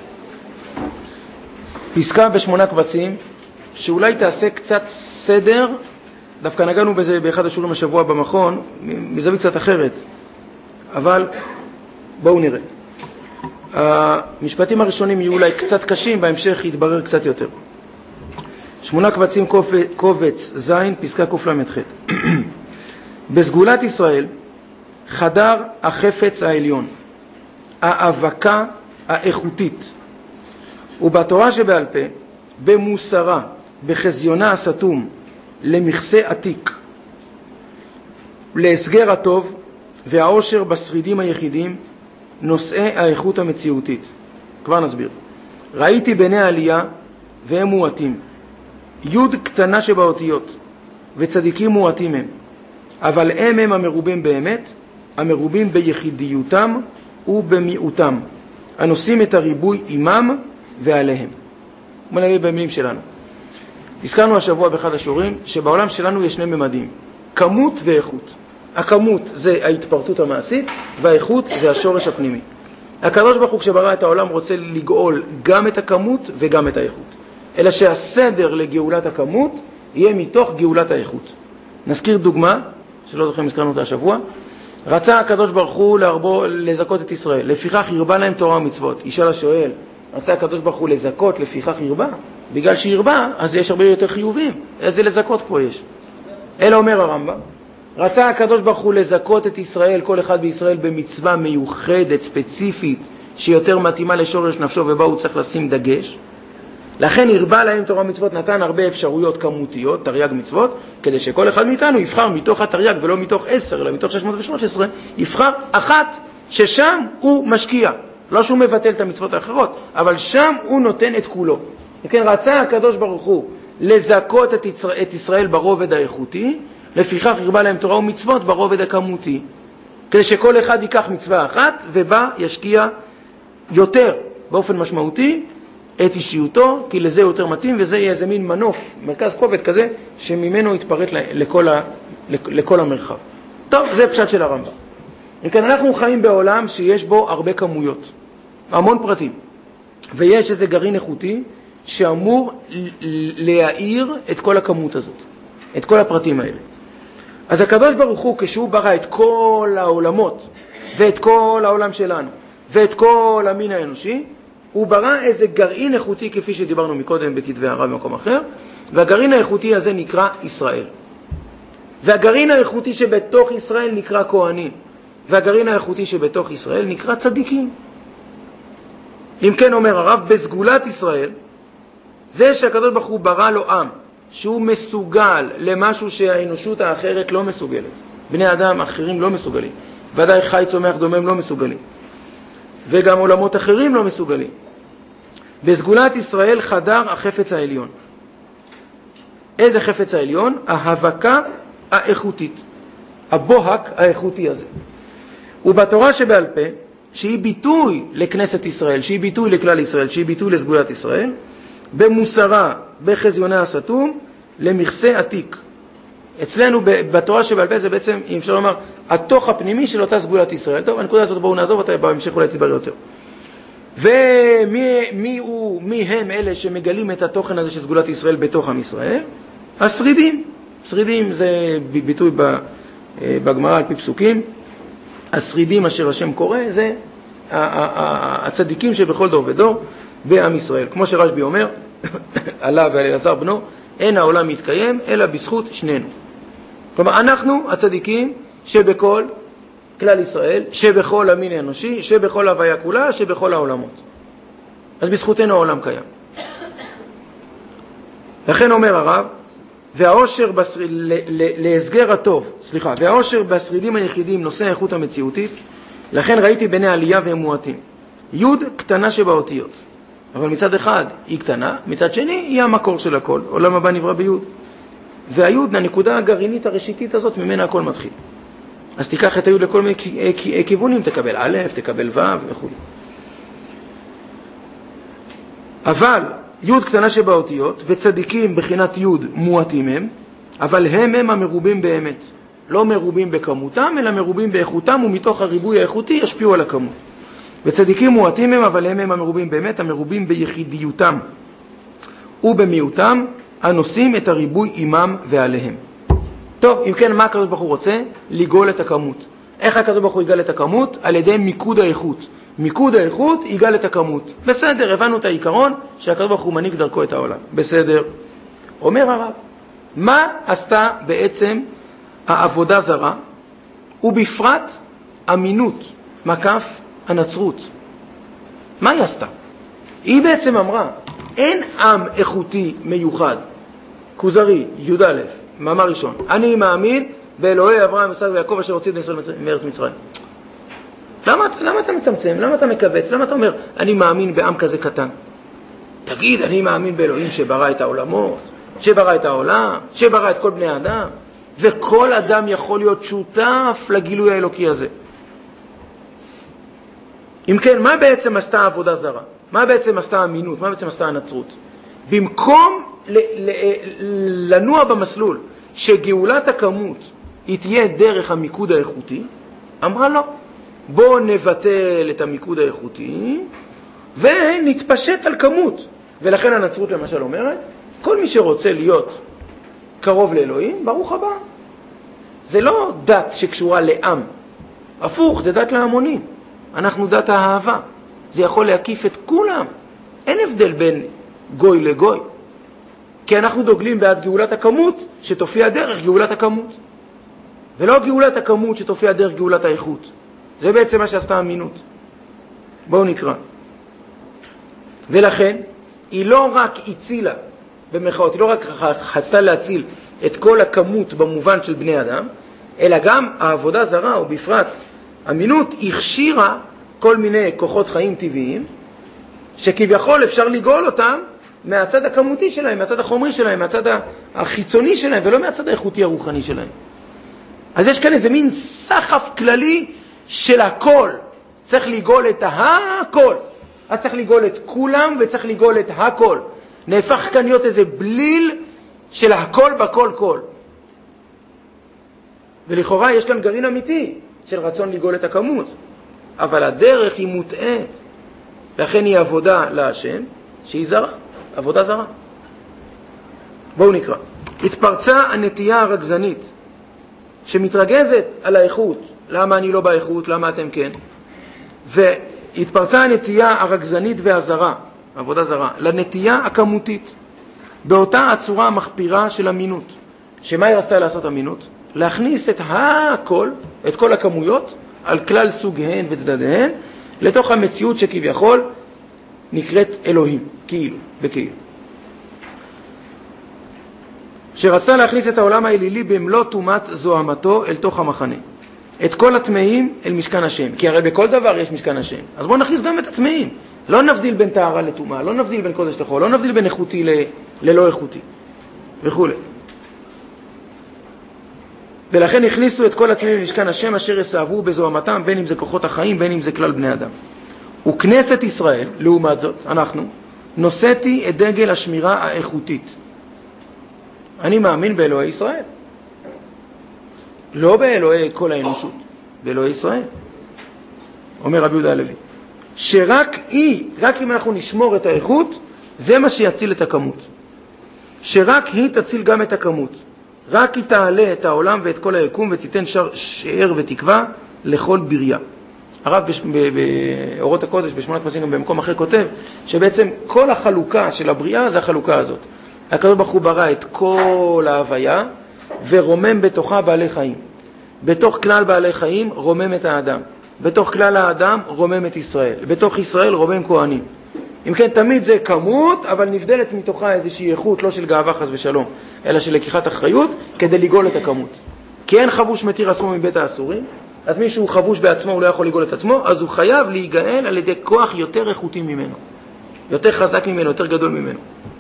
פסקה ב8 קבצים, שאולי תעשה קצת סדר, דווקא נגענו בזה באחד השיעורים השבוע במכון, מזווית קצת אחרת, אבל בואו נראה. המשפטים הראשונים יהיו אולי קצת קשים, בהמשך יתברר קצת יותר. 8 קבצים קובץ זין, פסקה קל"ח. בסגולת ישראל חדר החפץ העליון, האבקה האיכותית, ובתורה שבעל פה, במוסרה, בחזיונה הסתום, למכסה עתיק, להסגר הטוב והעושר בשרידים היחידים, נושאי האיכות המציאותית. כבר נסביר. ראיתי בני העלייה והם מועטים, יוד קטנה שבאותיות, וצדיקים מועטים הם, אבל הם המרובים באמת, המרובים ביחידיותם ובמיעוטם, הנושאים את הריבוי עמם ועליהם. בוא נגיד במילים שלנו. הזכרנו השבוע באחד השיעורים שבעולם שלנו יש שני ממדים, כמות ואיכות. הכמות זה ההתפרטות המעשית, והאיכות זה השורש הפנימי. הקדוש ברוך הוא כשברא את העולם רוצה לגאול גם את הכמות וגם את האיכות. אלא שהסדר לגאולת הכמות יהיה מתוך גאולת האיכות. נזכיר דוגמה, שלא זוכרים הזכרנו אותה השבוע. רצה הקדוש ברוך הוא לזכות את ישראל, לפיכך הרבה להם תורה ומצוות. ישאל השואל, רצה הקדוש ברוך הוא לזכות, לפיכך הרבה? בגלל שהרבה, אז יש הרבה יותר חיובים. איזה לזכות פה יש? אלא אומר הרמב"ם, רצה הקדוש ברוך הוא לזכות את ישראל, כל אחד בישראל במצווה מיוחדת, ספציפית, שיותר מתאימה לשורש נפשו ובה הוא צריך לשים דגש. לכן הרבה להם תורה ומצוות, נתן הרבה אפשרויות כמותיות, תרי"ג מצוות, כדי שכל אחד מאיתנו יבחר מתוך התרי"ג ולא מתוך 10, אלא מתוך 613, יבחר אחת ששם הוא משקיע. לא שהוא מבטל את המצוות האחרות, אבל שם הוא נותן את כולו. וכן רצה הקדוש ברוך הוא לזכות את ישראל ברובד האיכותי, לפיכך הרבה להם תורה ומצוות ברובד הכמותי. כדי שכל אחד ייקח מצווה אחת ובה ישקיע יותר באופן משמעותי את אישיותו, כי לזה יותר מתאים, וזה יהיה איזה מין מנוף, מרכז כובד כזה, שממנו יתפרט לכל המרחב. טוב, זה פשט של הרמב"ם. וכן אנחנו חיים בעולם שיש בו הרבה כמויות, המון פרטים, ויש איזה גרעין איכותי שאמור להאיר את כל הכמות הזאת, את כל הפרטים האלה. אז הקדוש ברוך הוא, כשהוא ברא את כל העולמות, ואת כל העולם שלנו, ואת כל המין האנושי, הוא ברא איזה גרעין איכותי, כפי שדיברנו מקודם בכתבי הרב במקום אחר, והגרעין האיכותי הזה נקרא ישראל. והגרעין האיכותי שבתוך ישראל נקרא כהנים, והגרעין האיכותי שבתוך ישראל נקרא צדיקים. אם כן אומר הרב, בסגולת ישראל, זה שהקדוש ברוך הוא ברא לו עם, שהוא מסוגל למשהו שהאנושות האחרת לא מסוגלת. בני אדם אחרים לא מסוגלים. ודאי חי צומח דומם לא מסוגלים. וגם עולמות אחרים לא מסוגלים. בסגולת ישראל חדר החפץ העליון. איזה חפץ העליון? ההבקה האיכותית. הבוהק האיכותי הזה. ובתורה שבעל פה, שהיא ביטוי לכנסת ישראל, שהיא ביטוי לכלל ישראל, שהיא ביטוי לסגולת ישראל, במוסרה, בחזיוני הסתום, למכסה עתיק. אצלנו בתורה שבעל פה זה בעצם, אם אפשר לומר, התוך הפנימי של אותה סגולת ישראל. טוב, הנקודה הזאת בואו נעזוב אותה, בהמשך אולי תיבר יותר. מי הם אלה שמגלים את התוכן הזה של סגולת ישראל בתוך עם ישראל? השרידים. שרידים זה ביטוי בגמרא על פי פסוקים. השרידים אשר השם קורא זה הצדיקים שבכל דור ודור בעם ישראל. כמו שרשב"י אומר, עלה ועל אלעזר בנו, אין העולם מתקיים אלא בזכות שנינו. כלומר, אנחנו הצדיקים שבכל כלל ישראל, שבכל המין האנושי, שבכל הוויה כולה, שבכל העולמות. אז בזכותנו העולם קיים. לכן אומר הרב, והאושר להסגר הטוב, והאושר בשרידים היחידים נושא האיכות המציאותית, לכן ראיתי בני עלייה והם מועטים. יוד קטנה שבאותיות. אבל מצד אחד היא קטנה, מצד שני היא המקור של הכל. עולם הבא נברא ביוד. והיוד, הנקודה הגרעינית הראשיתית הזאת, ממנה הכל מתחיל. אז תיקח את היוד לכל מיני כיוונים, תקבל א', תקבל ו' וכו'. אבל יוד קטנה שבאותיות, וצדיקים בחינת יוד מועטים הם, אבל הם המרובים באמת. לא מרובים בכמותם, אלא מרובים באיכותם, ומתוך הריבוי האיכותי ישפיעו על הכמות. וצדיקים מועטים הם, אבל הם המרובים באמת, המרובים ביחידיותם ובמיעוטם, הנושאים את הריבוי עמם ועליהם. טוב, אם כן, מה הקדוש ברוך הוא רוצה? לגאול את הכמות. איך הקדוש ברוך הוא יגאל את הכמות? על ידי מיקוד האיכות. מיקוד האיכות יגאל את הכמות. בסדר, הבנו את העיקרון שהקדוש ברוך הוא מנהיג דרכו את העולם. בסדר. אומר הרב, מה עשתה בעצם העבודה זרה, ובפרט אמינות, מקף הנצרות? מה היא עשתה? היא בעצם אמרה, אין עם איכותי מיוחד. כוזרי, י"א, מאמר ראשון. אני מאמין באלוהי אברהם, יצחק ויעקב אשר הוציא את ישראל מארץ מצרים. למה אתה מצמצם? למה אתה מקבץ? למה אתה אומר, אני מאמין בעם כזה קטן? תגיד, אני מאמין באלוהים שברא את העולמות, שברא את העולם, שברא את כל בני האדם, וכל אדם יכול להיות שותף לגילוי האלוקי הזה. אם כן, מה בעצם עשתה העבודה זרה? מה בעצם עשתה האמינות? מה בעצם עשתה הנצרות? במקום לנוע במסלול שגאולת הכמות היא תהיה דרך המיקוד האיכותי, אמרה לא. בוא נבטל את המיקוד האיכותי ונתפשט על כמות. ולכן הנצרות למשל אומרת, כל מי שרוצה להיות קרוב לאלוהים, ברוך הבא. זה לא דת שקשורה לעם. הפוך, זה דת להמונים. אנחנו דת האהבה. זה יכול להקיף את כולם. אין הבדל בין גוי לגוי. כי אנחנו דוגלים בעד גאולת הכמות שתופיע דרך גאולת הכמות. ולא גאולת הכמות שתופיע דרך גאולת האיכות. זה בעצם מה שעשתה אמינות. בואו נקרא. ולכן, היא לא רק הצילה, במחאות, היא לא רק חצתה להציל את כל הכמות במובן של בני אדם, אלא גם העבודה זרה, או בפרט אמינות, הכשירה כל מיני כוחות חיים טבעיים, שכביכול אפשר לגאול אותם מהצד הכמותי שלהם, מהצד החומרי שלהם, מהצד החיצוני שלהם, ולא מהצד האיכותי הרוחני שלהם. אז יש כאן איזה מין סחף כללי של הכל. צריך לגאול את הכל. אז צריך לגאול את כולם וצריך לגאול את הכל. נהפך כאן להיות איזה בליל של הכל בכל כל. ולכאורה יש כאן גרעין אמיתי של רצון לגאול את הכמות. אבל הדרך היא מוטעת. לכן היא עבודה להשם שהיא זרה. עבודה זרה. בואו נקרא. התפרצה הנטייה הרגזנית שמתרגזת על האיכות. למה אני לא באיכות? למה אתם כן? והתפרצה הנטייה הרגזנית והזרה, עבודה זרה, לנטייה הכמותית, באותה הצורה המחפירה של אמינות. שמה היא רצתה לעשות אמינות? להכניס את הכל, את כל הכמויות, על כלל סוגיהן וצדדיהן, לתוך המציאות שכביכול נקראת אלוהים, כאילו, וכאילו. שרצתה להכניס את העולם האלילי במלוא תומת זוהמתו אל תוך המחנה. את כל הטמאים אל משכן השם. כי הרי בכל דבר יש משכן השם. אז בואו נכניס גם את הטמאים. לא נבדיל בין טהרה לטומאה, לא נבדיל בין קודש לחול, לא נבדיל בין איכותי ללא איכותי. וכו'. ולכן הכניסו את כל הטמאים למשכן השם אשר יסעבו בזוהמתם, בין אם זה כוחות החיים, בין אם זה כלל בני אדם. וכנסת ישראל, לעומת זאת, אנחנו, נושאתי את דגל השמירה האיכותית. אני מאמין באלוהי ישראל. לא באלוהי כל האנושות, באלוהי ישראל. אומר רבי יהודה הלוי. שרק היא, רק אם אנחנו נשמור את האיכות, זה מה שיציל את הכמות. שרק היא תציל גם את הכמות. רק היא תעלה את העולם ואת כל היקום ותיתן שאר ותקווה לכל בריה. הרב באורות הקודש, בשמונת פסים גם במקום אחר כותב, שבעצם כל החלוקה של הבריאה זה החלוקה הזאת. הקדוש ברוך הוא ברא את כל ההוויה ורומם בתוכה בעלי חיים. בתוך כלל בעלי חיים רומם את האדם. בתוך כלל האדם רומם את ישראל. בתוך ישראל רומם כהנים. אם כן, תמיד זה כמות, אבל נבדלת מתוכה איזושהי איכות, לא של גאווה חס ושלום, אלא של לקיחת אחריות כדי לגאול את הכמות. כי אין חבוש מתיר עצמו מבית האסורים, אז מישהו חבוש בעצמו, הוא לא יכול לגאול את עצמו, אז הוא חייב להיגאל על ידי כוח יותר איכותי ממנו. יותר חזק ממנו, יותר גדול ממנו.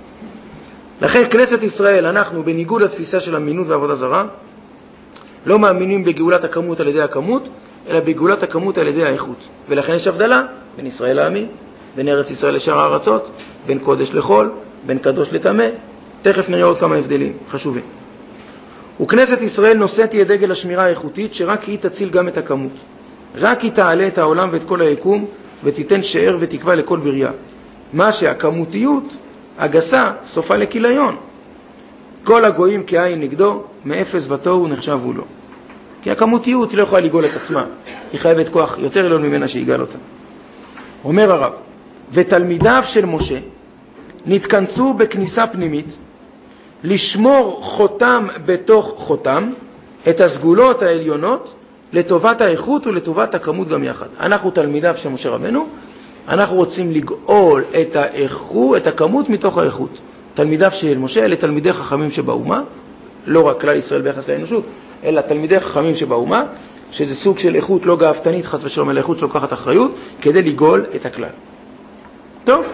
לכן כנסת ישראל, אנחנו בניגוד לתפיסה של אמינות ועבודה זרה, לא מאמינים בגאולת הכמות על ידי הכמות, אלא בגאולת הכמות על ידי האיכות. ולכן יש הבדלה בין ישראל לעמים, בין ארץ ישראל לשאר הארצות, בין קודש לחול, בין קדוש לטמא. תכף נראה עוד כמה הבדלים חשובים. וכנסת ישראל נושאתי את דגל השמירה האיכותית, שרק היא תציל גם את הכמות. רק היא תעלה את העולם ואת כל היקום, ותיתן שאר ותקווה לכל בריה. מה שהכמותיות הגסה סופה לכיליון. כל הגויים כעין נגדו, מאפס בתוהו נחשבו לו. כי הכמותיות היא לא יכולה לגאול את עצמה. היא חייבת כוח יותר עליון ממנה שיגאל אותה. אומר הרב, ותלמידיו של משה נתכנסו בכניסה פנימית, לשמור חותם בתוך חותם, את הסגולות העליונות, לטובת האיכות ולטובת הכמות גם יחד. אנחנו תלמידיו של משה רבנו, אנחנו רוצים לגאול את האיכות, את הכמות מתוך האיכות. תלמידיו של משה אלה תלמידי חכמים שבאומה, לא רק כלל ישראל ביחס לאנושות, אלא תלמידי חכמים שבאומה, שזה סוג של איכות לא גאוותנית, חס ושלום, אלא איכות שלוקחת אחריות, כדי לגאול את הכלל. טוב,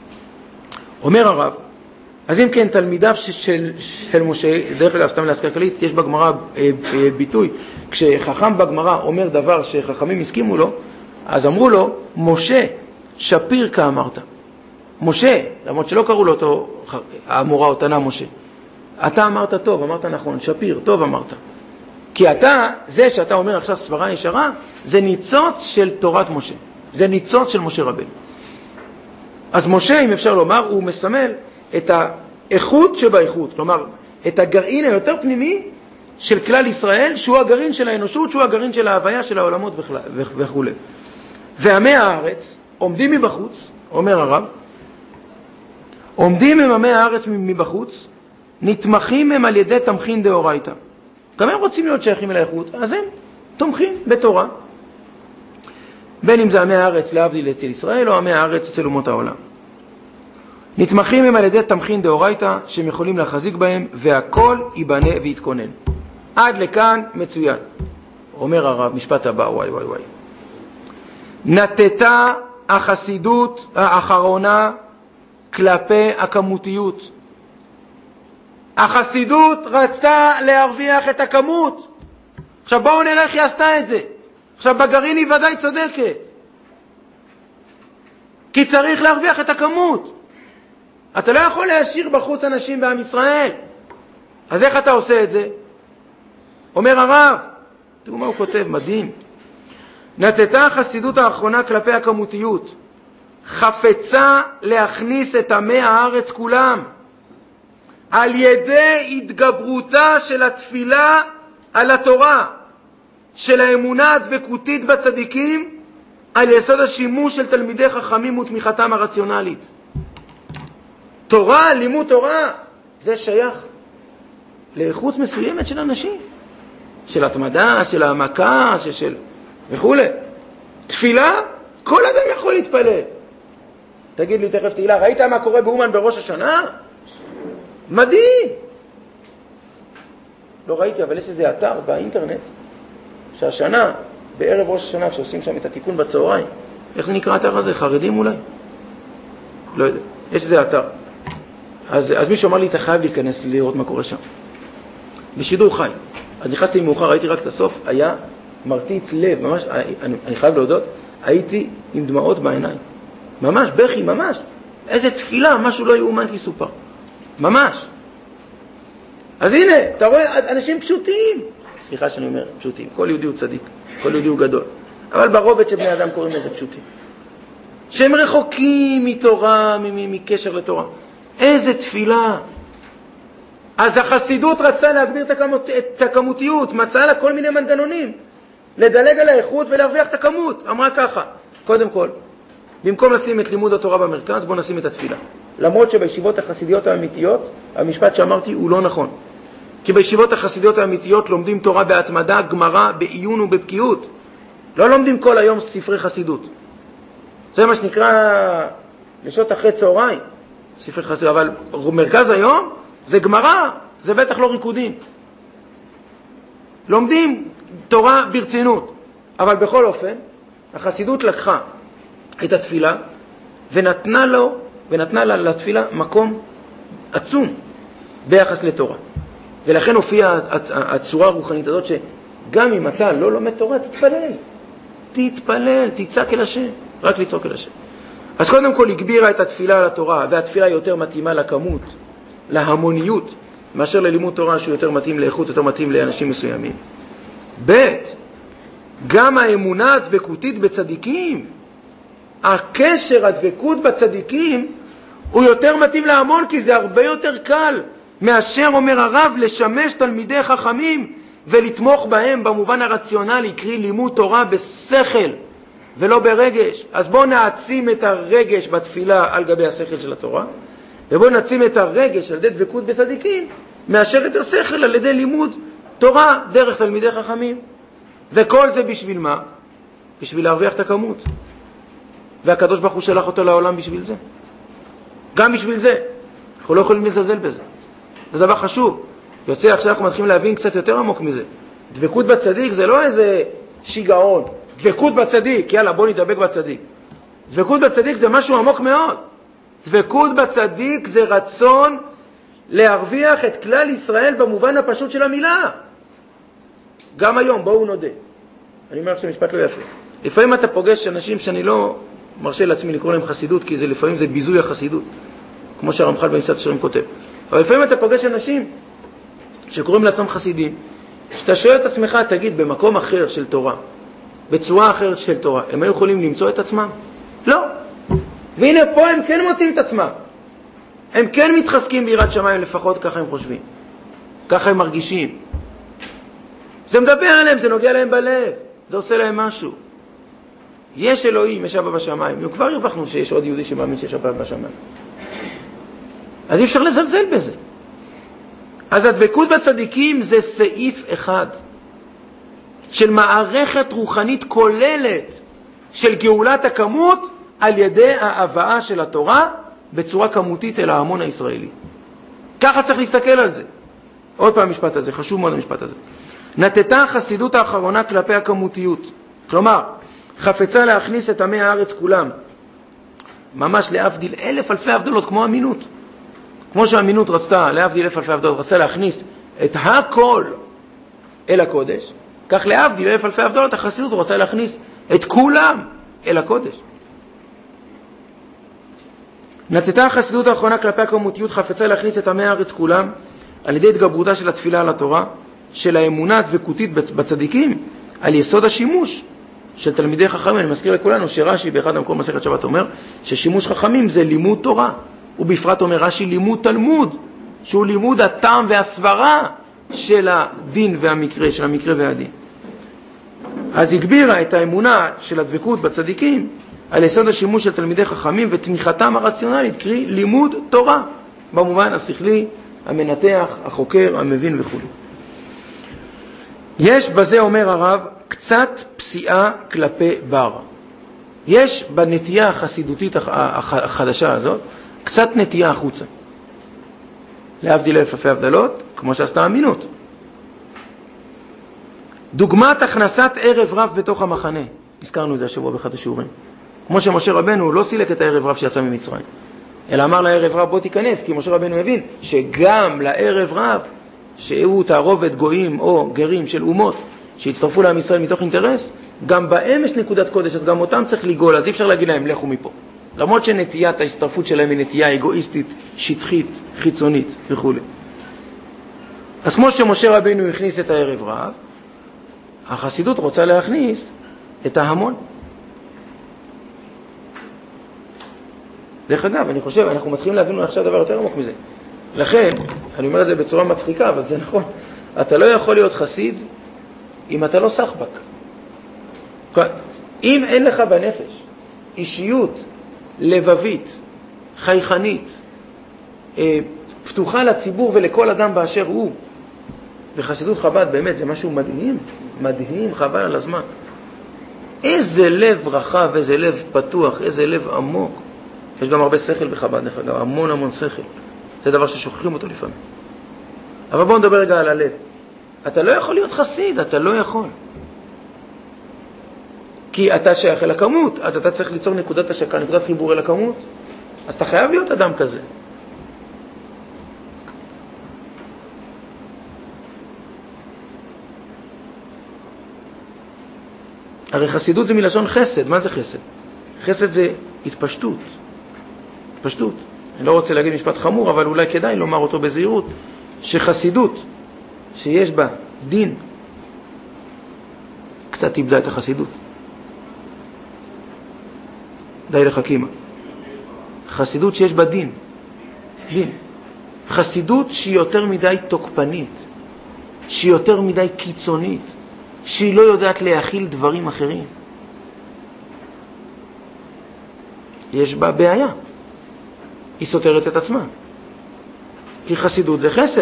אומר הרב, אז אם כן, תלמידיו של משה, דרך אגב, סתם להזכיר כללית, יש בגמרא ביטוי, כשחכם בגמרא אומר דבר שחכמים הסכימו לו, אז אמרו לו, משה, שפיר כאמרת. משה, למרות שלא קראו לו אותו, המורה או תנא משה. אתה אמרת טוב, אמרת נכון, שפיר, טוב אמרת. כי אתה, זה שאתה אומר עכשיו סברה ישרה, זה ניצוץ של תורת משה. זה ניצוץ של משה רבנו. אז משה, אם אפשר לומר, הוא מסמל את האיכות שבאיכות. כלומר, את הגרעין היותר פנימי של כלל ישראל, שהוא הגרעין של האנושות, שהוא הגרעין של ההוויה של העולמות וכו'. ועמי הארץ עומדים מבחוץ, אומר הרב, עומדים עם עמי הארץ מבחוץ, נתמכים הם על ידי תמכין דאורייתא. גם הם רוצים להיות שייכים אל האיכות, אז הם תומכים בתורה. בין אם זה עמי הארץ להבדיל אצל ישראל, או עמי הארץ אצל אומות העולם. נתמכים הם על ידי תמכין דאורייתא, שהם יכולים להחזיק בהם, והכל ייבנה ויתכונן. עד לכאן מצוין. אומר הרב, משפט הבא, וואי וואי וואי. נטטה החסידות האחרונה כלפי הכמותיות. החסידות רצתה להרוויח את הכמות. עכשיו בואו נראה איך היא עשתה את זה. עכשיו בגרעין היא ודאי צודקת. כי צריך להרוויח את הכמות. אתה לא יכול להשאיר בחוץ אנשים בעם ישראל. אז איך אתה עושה את זה? אומר הרב, תראו מה הוא כותב, מדהים. נטטה החסידות האחרונה כלפי הכמותיות. חפצה להכניס את עמי הארץ כולם. על ידי התגברותה של התפילה על התורה, של האמונה הדבקותית בצדיקים, על יסוד השימוש של תלמידי חכמים ותמיכתם הרציונלית. תורה, לימוד תורה, זה שייך לאיכות מסוימת של אנשים. של התמדה, של העמקה, של וכו'. תפילה, כל אדם יכול להתפלל. תגיד לי תכף תהילה, ראית מה קורה באומן בראש השנה? מדהים. לא ראיתי, אבל יש איזה אתר באינטרנט, שהשנה, בערב ראש השנה, כשעושים שם את התיקון בצהריים, איך זה נקרא האתר הזה? חרדים אולי? לא יודע. יש איזה אתר. אז מישהו אמר לי, אתה חייב להיכנס לראות מה קורה שם. בשידור חי. אז נכנסתי מאוחר, ראיתי רק את הסוף, היה מרטיט לב, ממש, אני חייב להודות, הייתי עם דמעות בעיניים. ממש, בכי, ממש. איזה תפילה, משהו לא יאומן כי סופר. ממש. אז הנה, אתה רואה, אנשים פשוטים. סליחה שאני אומר, פשוטים. כל יהודי הוא צדיק, כל יהודי הוא גדול. אבל ברובד שבני אדם קוראים לזה פשוטים. שהם רחוקים מתורה, מקשר לתורה. איזה תפילה. אז החסידות רצתה להגביר את הכמותיות, מצאה לה כל מיני מנגנונים, לדלג על האיכות ולהרוויח את הכמות. אמרה ככה, קודם כל, במקום לשים את לימוד התורה במרכז, בוא נשים את התפילה. למרות שבישיבות החסידיות האמיתיות, המשפט שאמרתי הוא לא נכון. כי בישיבות החסידיות האמיתיות לומדים תורה בהתמדה, גמרא, בעיון ובבקיאות. לא לומדים כל היום ספרי חסידות. זה מה שנקרא לשעות אחרי צהריים, ספרי חסידות. אבל מרכז היום זה גמרא, זה בטח לא ריקודים. לומדים תורה ברצינות. אבל בכל אופן, החסידות לקחה את התפילה ונתנה לה לתפילה מקום עצום ביחס לתורה. ולכן הופיעה הצורה הרוחנית הזאת שגם אם אתה לא לומד תורה, תתפלל, תצעק אל השם, רק לצעוק אל השם. אז קודם כל הגבירה את התפילה על התורה, והתפילה יותר מתאימה לכמות, להמוניות, מאשר ללימוד תורה שהוא יותר מתאים לאיכות, יותר מתאים לאנשים מסוימים. ב' גם האמונה הדבקותית בצדיקים, הקשר הדבקות בצדיקים, הוא יותר מתאים להמון, כי זה הרבה יותר קל מאשר, אומר הרב, לשמש תלמידי חכמים ולתמוך בהם במובן הרציונלי, קרי לימוד תורה בשכל ולא ברגש. אז בואו נעצים את הרגש בתפילה על גבי השכל של התורה, ובואו נעצים את הרגש על ידי דבקות בצדיקים, מאשר את השכל על ידי לימוד תורה דרך תלמידי חכמים. וכל זה בשביל מה? בשביל להרוויח את הכמות. והקדוש ברוך הוא שלח אותו לעולם בשביל זה. גם בשביל זה. אנחנו לא יכולים לזלזל בזה. זה דבר חשוב. יוצא עכשיו אנחנו מתחילים להבין קצת יותר עמוק מזה. דבקות בצדיק זה לא איזה שיגעון. דבקות בצדיק, יאללה בוא נדבק בצדיק. דבקות בצדיק זה משהו עמוק מאוד. דבקות בצדיק זה רצון להרוויח את כלל ישראל במובן הפשוט של המילה. גם היום, בואו נודה. אני אומר עכשיו משפט לא יפה. לפעמים אתה פוגש אנשים שאני לא מרשה לעצמי לקרוא להם חסידות, כי לפעמים זה ביזוי החסידות, כמו שהרמח"ל במשפט השרים כותב. אבל לפעמים אתה פוגש אנשים שקוראים לעצמם חסידים, שאתה שואל את עצמך, תגיד, במקום אחר של תורה, בצורה אחרת של תורה, הם היו יכולים למצוא את עצמם? לא. והנה פה הם כן מוצאים את עצמם. הם כן מתחזקים ביראת שמיים, לפחות ככה הם חושבים. ככה הם מרגישים. זה מדבר עליהם, זה נוגע להם בלב, זה עושה להם משהו. יש אלוהים, יש אבא בשמיים. כבר הרווחנו שיש עוד יהודי שמאמין שיש אבא בשמיים. אז אי אפשר לזלזל בזה. אז הדבקות בצדיקים זה סעיף אחד של מערכת רוחנית כוללת של גאולת הכמות על ידי ההבאה של התורה בצורה כמותית אל ההמון הישראלי. ככה צריך להסתכל על זה. עוד פעם המשפט הזה, חשוב מאוד המשפט הזה. נטטה החסידות האחרונה כלפי הכמותיות. כלומר, חפצה להכניס את עמי הארץ כולם, ממש להבדיל אלף אלפי הבדלות, כמו אמינות. כמו שהאמינות רצתה, להבדיל אלף אלפי הבדלות, רצתה להכניס את הכל אל הקודש, כך להבדיל אלף אלפי הבדלות, החסידות רוצה להכניס את כולם אל הקודש. נטטה החסידות האחרונה כלפי הכמותיות, חפצה להכניס את עמי הארץ כולם, על ידי התגברותה של התפילה על התורה, של האמונה הדבקותית בצדיקים, על יסוד השימוש של תלמידי חכמים. אני מזכיר לכולנו שרש"י באחד המקום מסכת שבת אומר ששימוש חכמים זה לימוד תורה, ובפרט אומר רש"י לימוד תלמוד, שהוא לימוד הטעם והסברה של הדין והמקרה, של המקרה והדין. אז הגבירה את האמונה של הדבקות בצדיקים על יסוד השימוש של תלמידי חכמים ותמיכתם הרציונלית, קרי לימוד תורה, במובן השכלי, המנתח, החוקר, המבין וכו'. יש בזה, אומר הרב, קצת פסיעה כלפי בר. יש בנטייה החסידותית החדשה הזאת, קצת נטייה החוצה. להבדיל אלף אלפי הבדלות, כמו שעשתה אמינות. דוגמת הכנסת ערב רב בתוך המחנה. הזכרנו את זה השבוע באחד השיעורים. כמו שמשה רבנו לא סילק את הערב רב שיצא ממצרים, אלא אמר לערב רב בוא תיכנס, כי משה רבנו הבין שגם לערב רב, שהוא תערובת גויים או גרים של אומות, שהצטרפו לעם ישראל מתוך אינטרס, גם בהם יש נקודת קודש, אז גם אותם צריך לגאול, אז אי אפשר להגיד להם לכו מפה. למרות שנטיית ההצטרפות שלהם היא נטייה אגואיסטית, שטחית, חיצונית וכו'. אז כמו שמשה רבנו הכניס את הערב רב, החסידות רוצה להכניס את ההמון. דרך אגב, אני חושב, אנחנו מתחילים להבין עכשיו דבר יותר עמוק מזה. לכן, אני אומר את זה בצורה מצחיקה, אבל זה נכון. אתה לא יכול להיות חסיד אם אתה לא סחבק. אם אין לך בנפש אישיות לבבית, חייכנית, פתוחה לציבור ולכל אדם באשר הוא, וחסידות חב"ד באמת זה משהו מדהים, מדהים, חבל על הזמן. איזה לב רחב, איזה לב פתוח, איזה לב עמוק. יש גם הרבה שכל בחב"ד, דרך אגב, המון המון שכל. זה דבר ששוכחים אותו לפעמים. אבל בואו נדבר רגע על הלב. אתה לא יכול להיות חסיד, אתה לא יכול. כי אתה שייך אל הכמות, אז אתה צריך ליצור נקודת השקה, נקודת חיבור אל הכמות. אז אתה חייב להיות אדם כזה. הרי חסידות זה מלשון חסד. מה זה חסד? חסד זה התפשטות. התפשטות. אני לא רוצה להגיד משפט חמור, אבל אולי כדאי לומר אותו בזהירות, שחסידות שיש בה דין קצת איבדה את החסידות. די לחכימה. חסידות שיש בה דין. דין. חסידות שהיא יותר מדי תוקפנית, שהיא יותר מדי קיצונית, שהיא לא יודעת להכיל דברים אחרים. יש בה בעיה. היא סותרת את עצמה. כי חסידות זה חסד.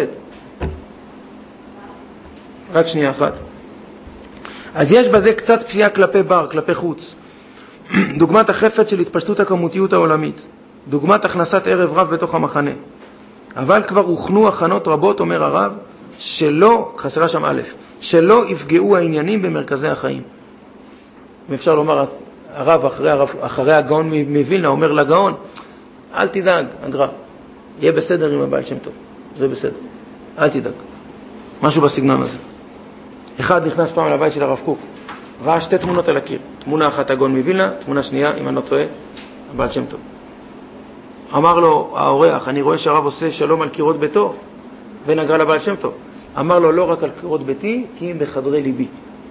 רק שנייה אחת. אז יש בזה קצת פסיעה כלפי בר, כלפי חוץ. דוגמת החפץ של התפשטות הכמותיות העולמית. דוגמת הכנסת ערב רב בתוך המחנה. אבל כבר הוכנו הכנות רבות, אומר הרב, שלא, חסרה שם א', שלא יפגעו העניינים במרכזי החיים. ואפשר לומר, הרב אחרי הגאון מווילנה אומר לגאון, אל תדאג, הגר"א, יהיה בסדר עם הבעל שם טוב, זה בסדר, אל תדאג. משהו בסגנון הזה. אחד נכנס פעם לבית של הרב קוק, ראה שתי תמונות על הקיר, תמונה אחת הגאון מווילנה, תמונה שנייה, אם אני לא טועה, הבעל שם טוב. אמר לו האורח, אני רואה שהרב עושה שלום על קירות ביתו, ונגע לבעל שם טוב. אמר לו, לא רק על קירות ביתי, כי אם בחדרי ליבי.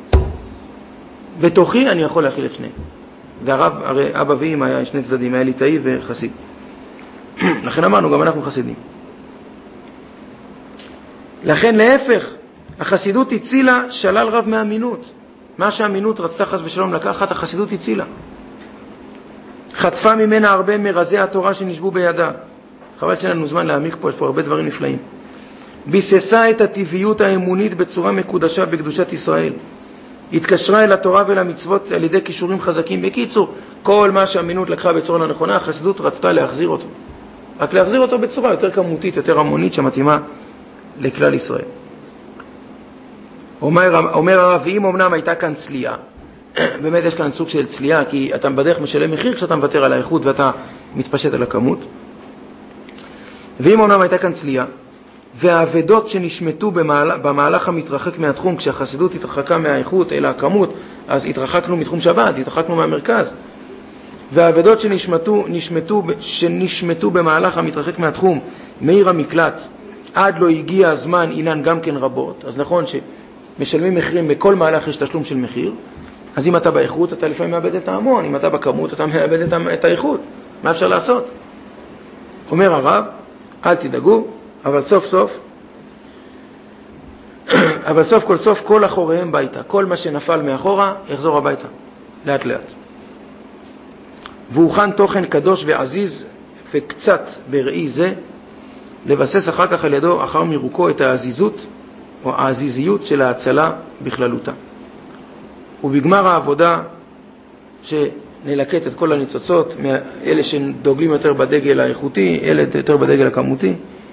בתוכי אני יכול להכיל את שניהם. והרב, הרי אבא ואמא היה שני צדדים, היה ליטאי וחסיד. לכן אמרנו, גם אנחנו חסידים. לכן להפך, החסידות הצילה שלל רב מהאמינות. מה שהאמינות רצתה חס ושלום לקחת, החסידות הצילה. חטפה ממנה הרבה מרזי התורה שנשבו בידה. חבל שאין לנו זמן להעמיק פה, יש פה הרבה דברים נפלאים. ביססה את הטבעיות האמונית בצורה מקודשה בקדושת ישראל. התקשרה אל התורה ולמצוות על ידי קישורים חזקים. בקיצור, כל מה שהאמינות לקחה בצורה לא נכונה, החסידות רצתה להחזיר אותו. רק להחזיר אותו בצורה יותר כמותית, יותר המונית, שמתאימה לכלל ישראל. אומר הרב, ואם אמנם הייתה כאן צלייה, באמת יש כאן סוג של צלייה, כי אתה בדרך משלם מחיר כשאתה מוותר על האיכות ואתה מתפשט על הכמות. ואם אמנם הייתה כאן צלייה, והאבדות שנשמטו במהלך המתרחק מהתחום, כשהחסידות התרחקה מהאיכות אל הכמות, אז התרחקנו מתחום שבת, התרחקנו מהמרכז. והאבדות שנשמטו במהלך המתרחק מהתחום, מעיר המקלט, עד לא הגיע הזמן, אינן גם כן רבות. אז נכון שמשלמים מחירים, בכל מהלך יש תשלום של מחיר, אז אם אתה באיכות, אתה לפעמים מאבד את ההמון, אם אתה בכמות, אתה מאבד את האיכות. מה אפשר לעשות? אומר הרב, אל תדאגו, אבל סוף כל סוף כל אחוריהם ביתה. כל מה שנפל מאחורה יחזור הביתה, לאט לאט. והוכן תוכן קדוש ועזיז וקצת בראי זה, לבסס אחר כך על ידו, אחר מירוקו, את העזיזות או העזיזיות של ההצלה בכללותה. ובגמר העבודה שנלקט את כל הניצוצות, אלה שדוגלים יותר בדגל האיכותי, אלה יותר בדגל הכמותי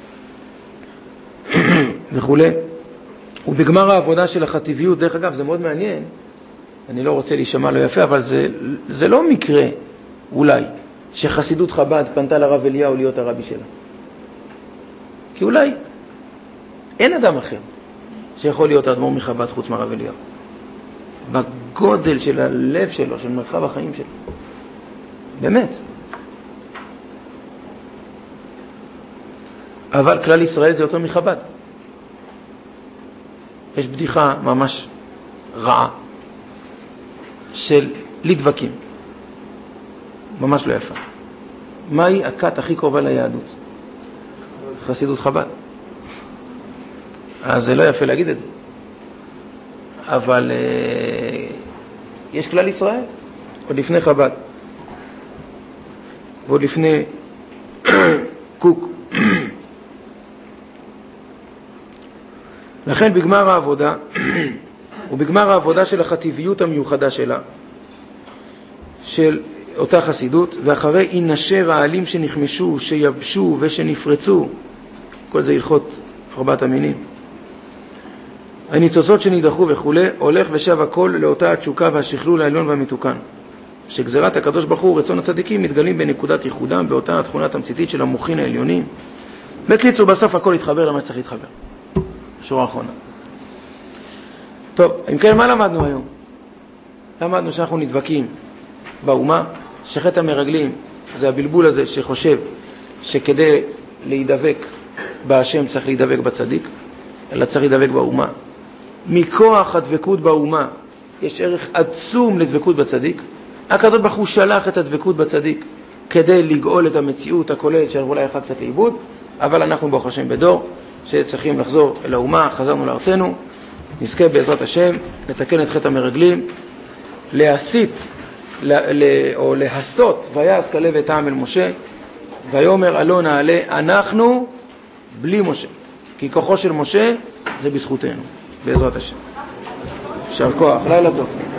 וכו'. ובגמר העבודה של החטיביות, דרך אגב, זה מאוד מעניין, אני לא רוצה להישמע לא יפה, אבל זה לא מקרה אולי שחסידות חב"ד פנתה לרב אליהו להיות הרבי שלה. כי אולי אין אדם אחר שיכול להיות האדמו"ר מחב"ד חוץ מהרב אליהו. בגודל של הלב שלו, של מרחב החיים שלו. באמת. אבל כלל ישראל זה יותר מחב"ד. יש בדיחה ממש רעה של לדבקים. ממש לא יפה. מהי הכת הכי קרובה ליהדות? חסידות חב"ד. אז זה לא יפה להגיד את זה. אבל יש כלל ישראל, עוד לפני חב"ד, ועוד לפני קוק. לכן בגמר העבודה, ובגמר העבודה של החטיביות המיוחדה שלה, של אותה חסידות, ואחרי אינשי רעלים שנחמשו, שיבשו ושנפרצו, כל זה הלכות ארבעת המינים, הניצוצות שנידחו וכו', הולך ושב הכל לאותה התשוקה והשכלול העליון והמתוקן. שגזירת הקדוש ברוך הוא רצון הצדיקים מתגלים בנקודת ייחודם, באותה התכונה התמציתית של המוחין העליונים. בקיצור, בסוף הכל יתחבר למה שצריך להתחבר. שורה האחרונה. טוב, אם כן, מה למדנו היום? למדנו שאנחנו נדבקים באומה, שחטא המרגלים זה הבלבול הזה שחושב שכדי להידבק בהשם צריך להידבק בצדיק, אלא צריך להידבק באומה. מכוח הדבקות באומה יש ערך עצום לדבקות בצדיק. הקדוש ברוך הוא שלח את הדבקות בצדיק כדי לגאול את המציאות הכוללת של אולי אחד קצת לאיבוד, אבל אנחנו ברוך השם בדור שצריכים לחזור אל האומה, חזרנו לארצנו, נזכה בעזרת השם לתקן את חטא המרגלים, להסית או להסות ויעש כלב את העם אל משה, ויאמר אלו נעלה אנחנו בלי משה, כי כוחו של משה זה בזכותנו, בעזרת השם. יישר כוח, לילה טוב.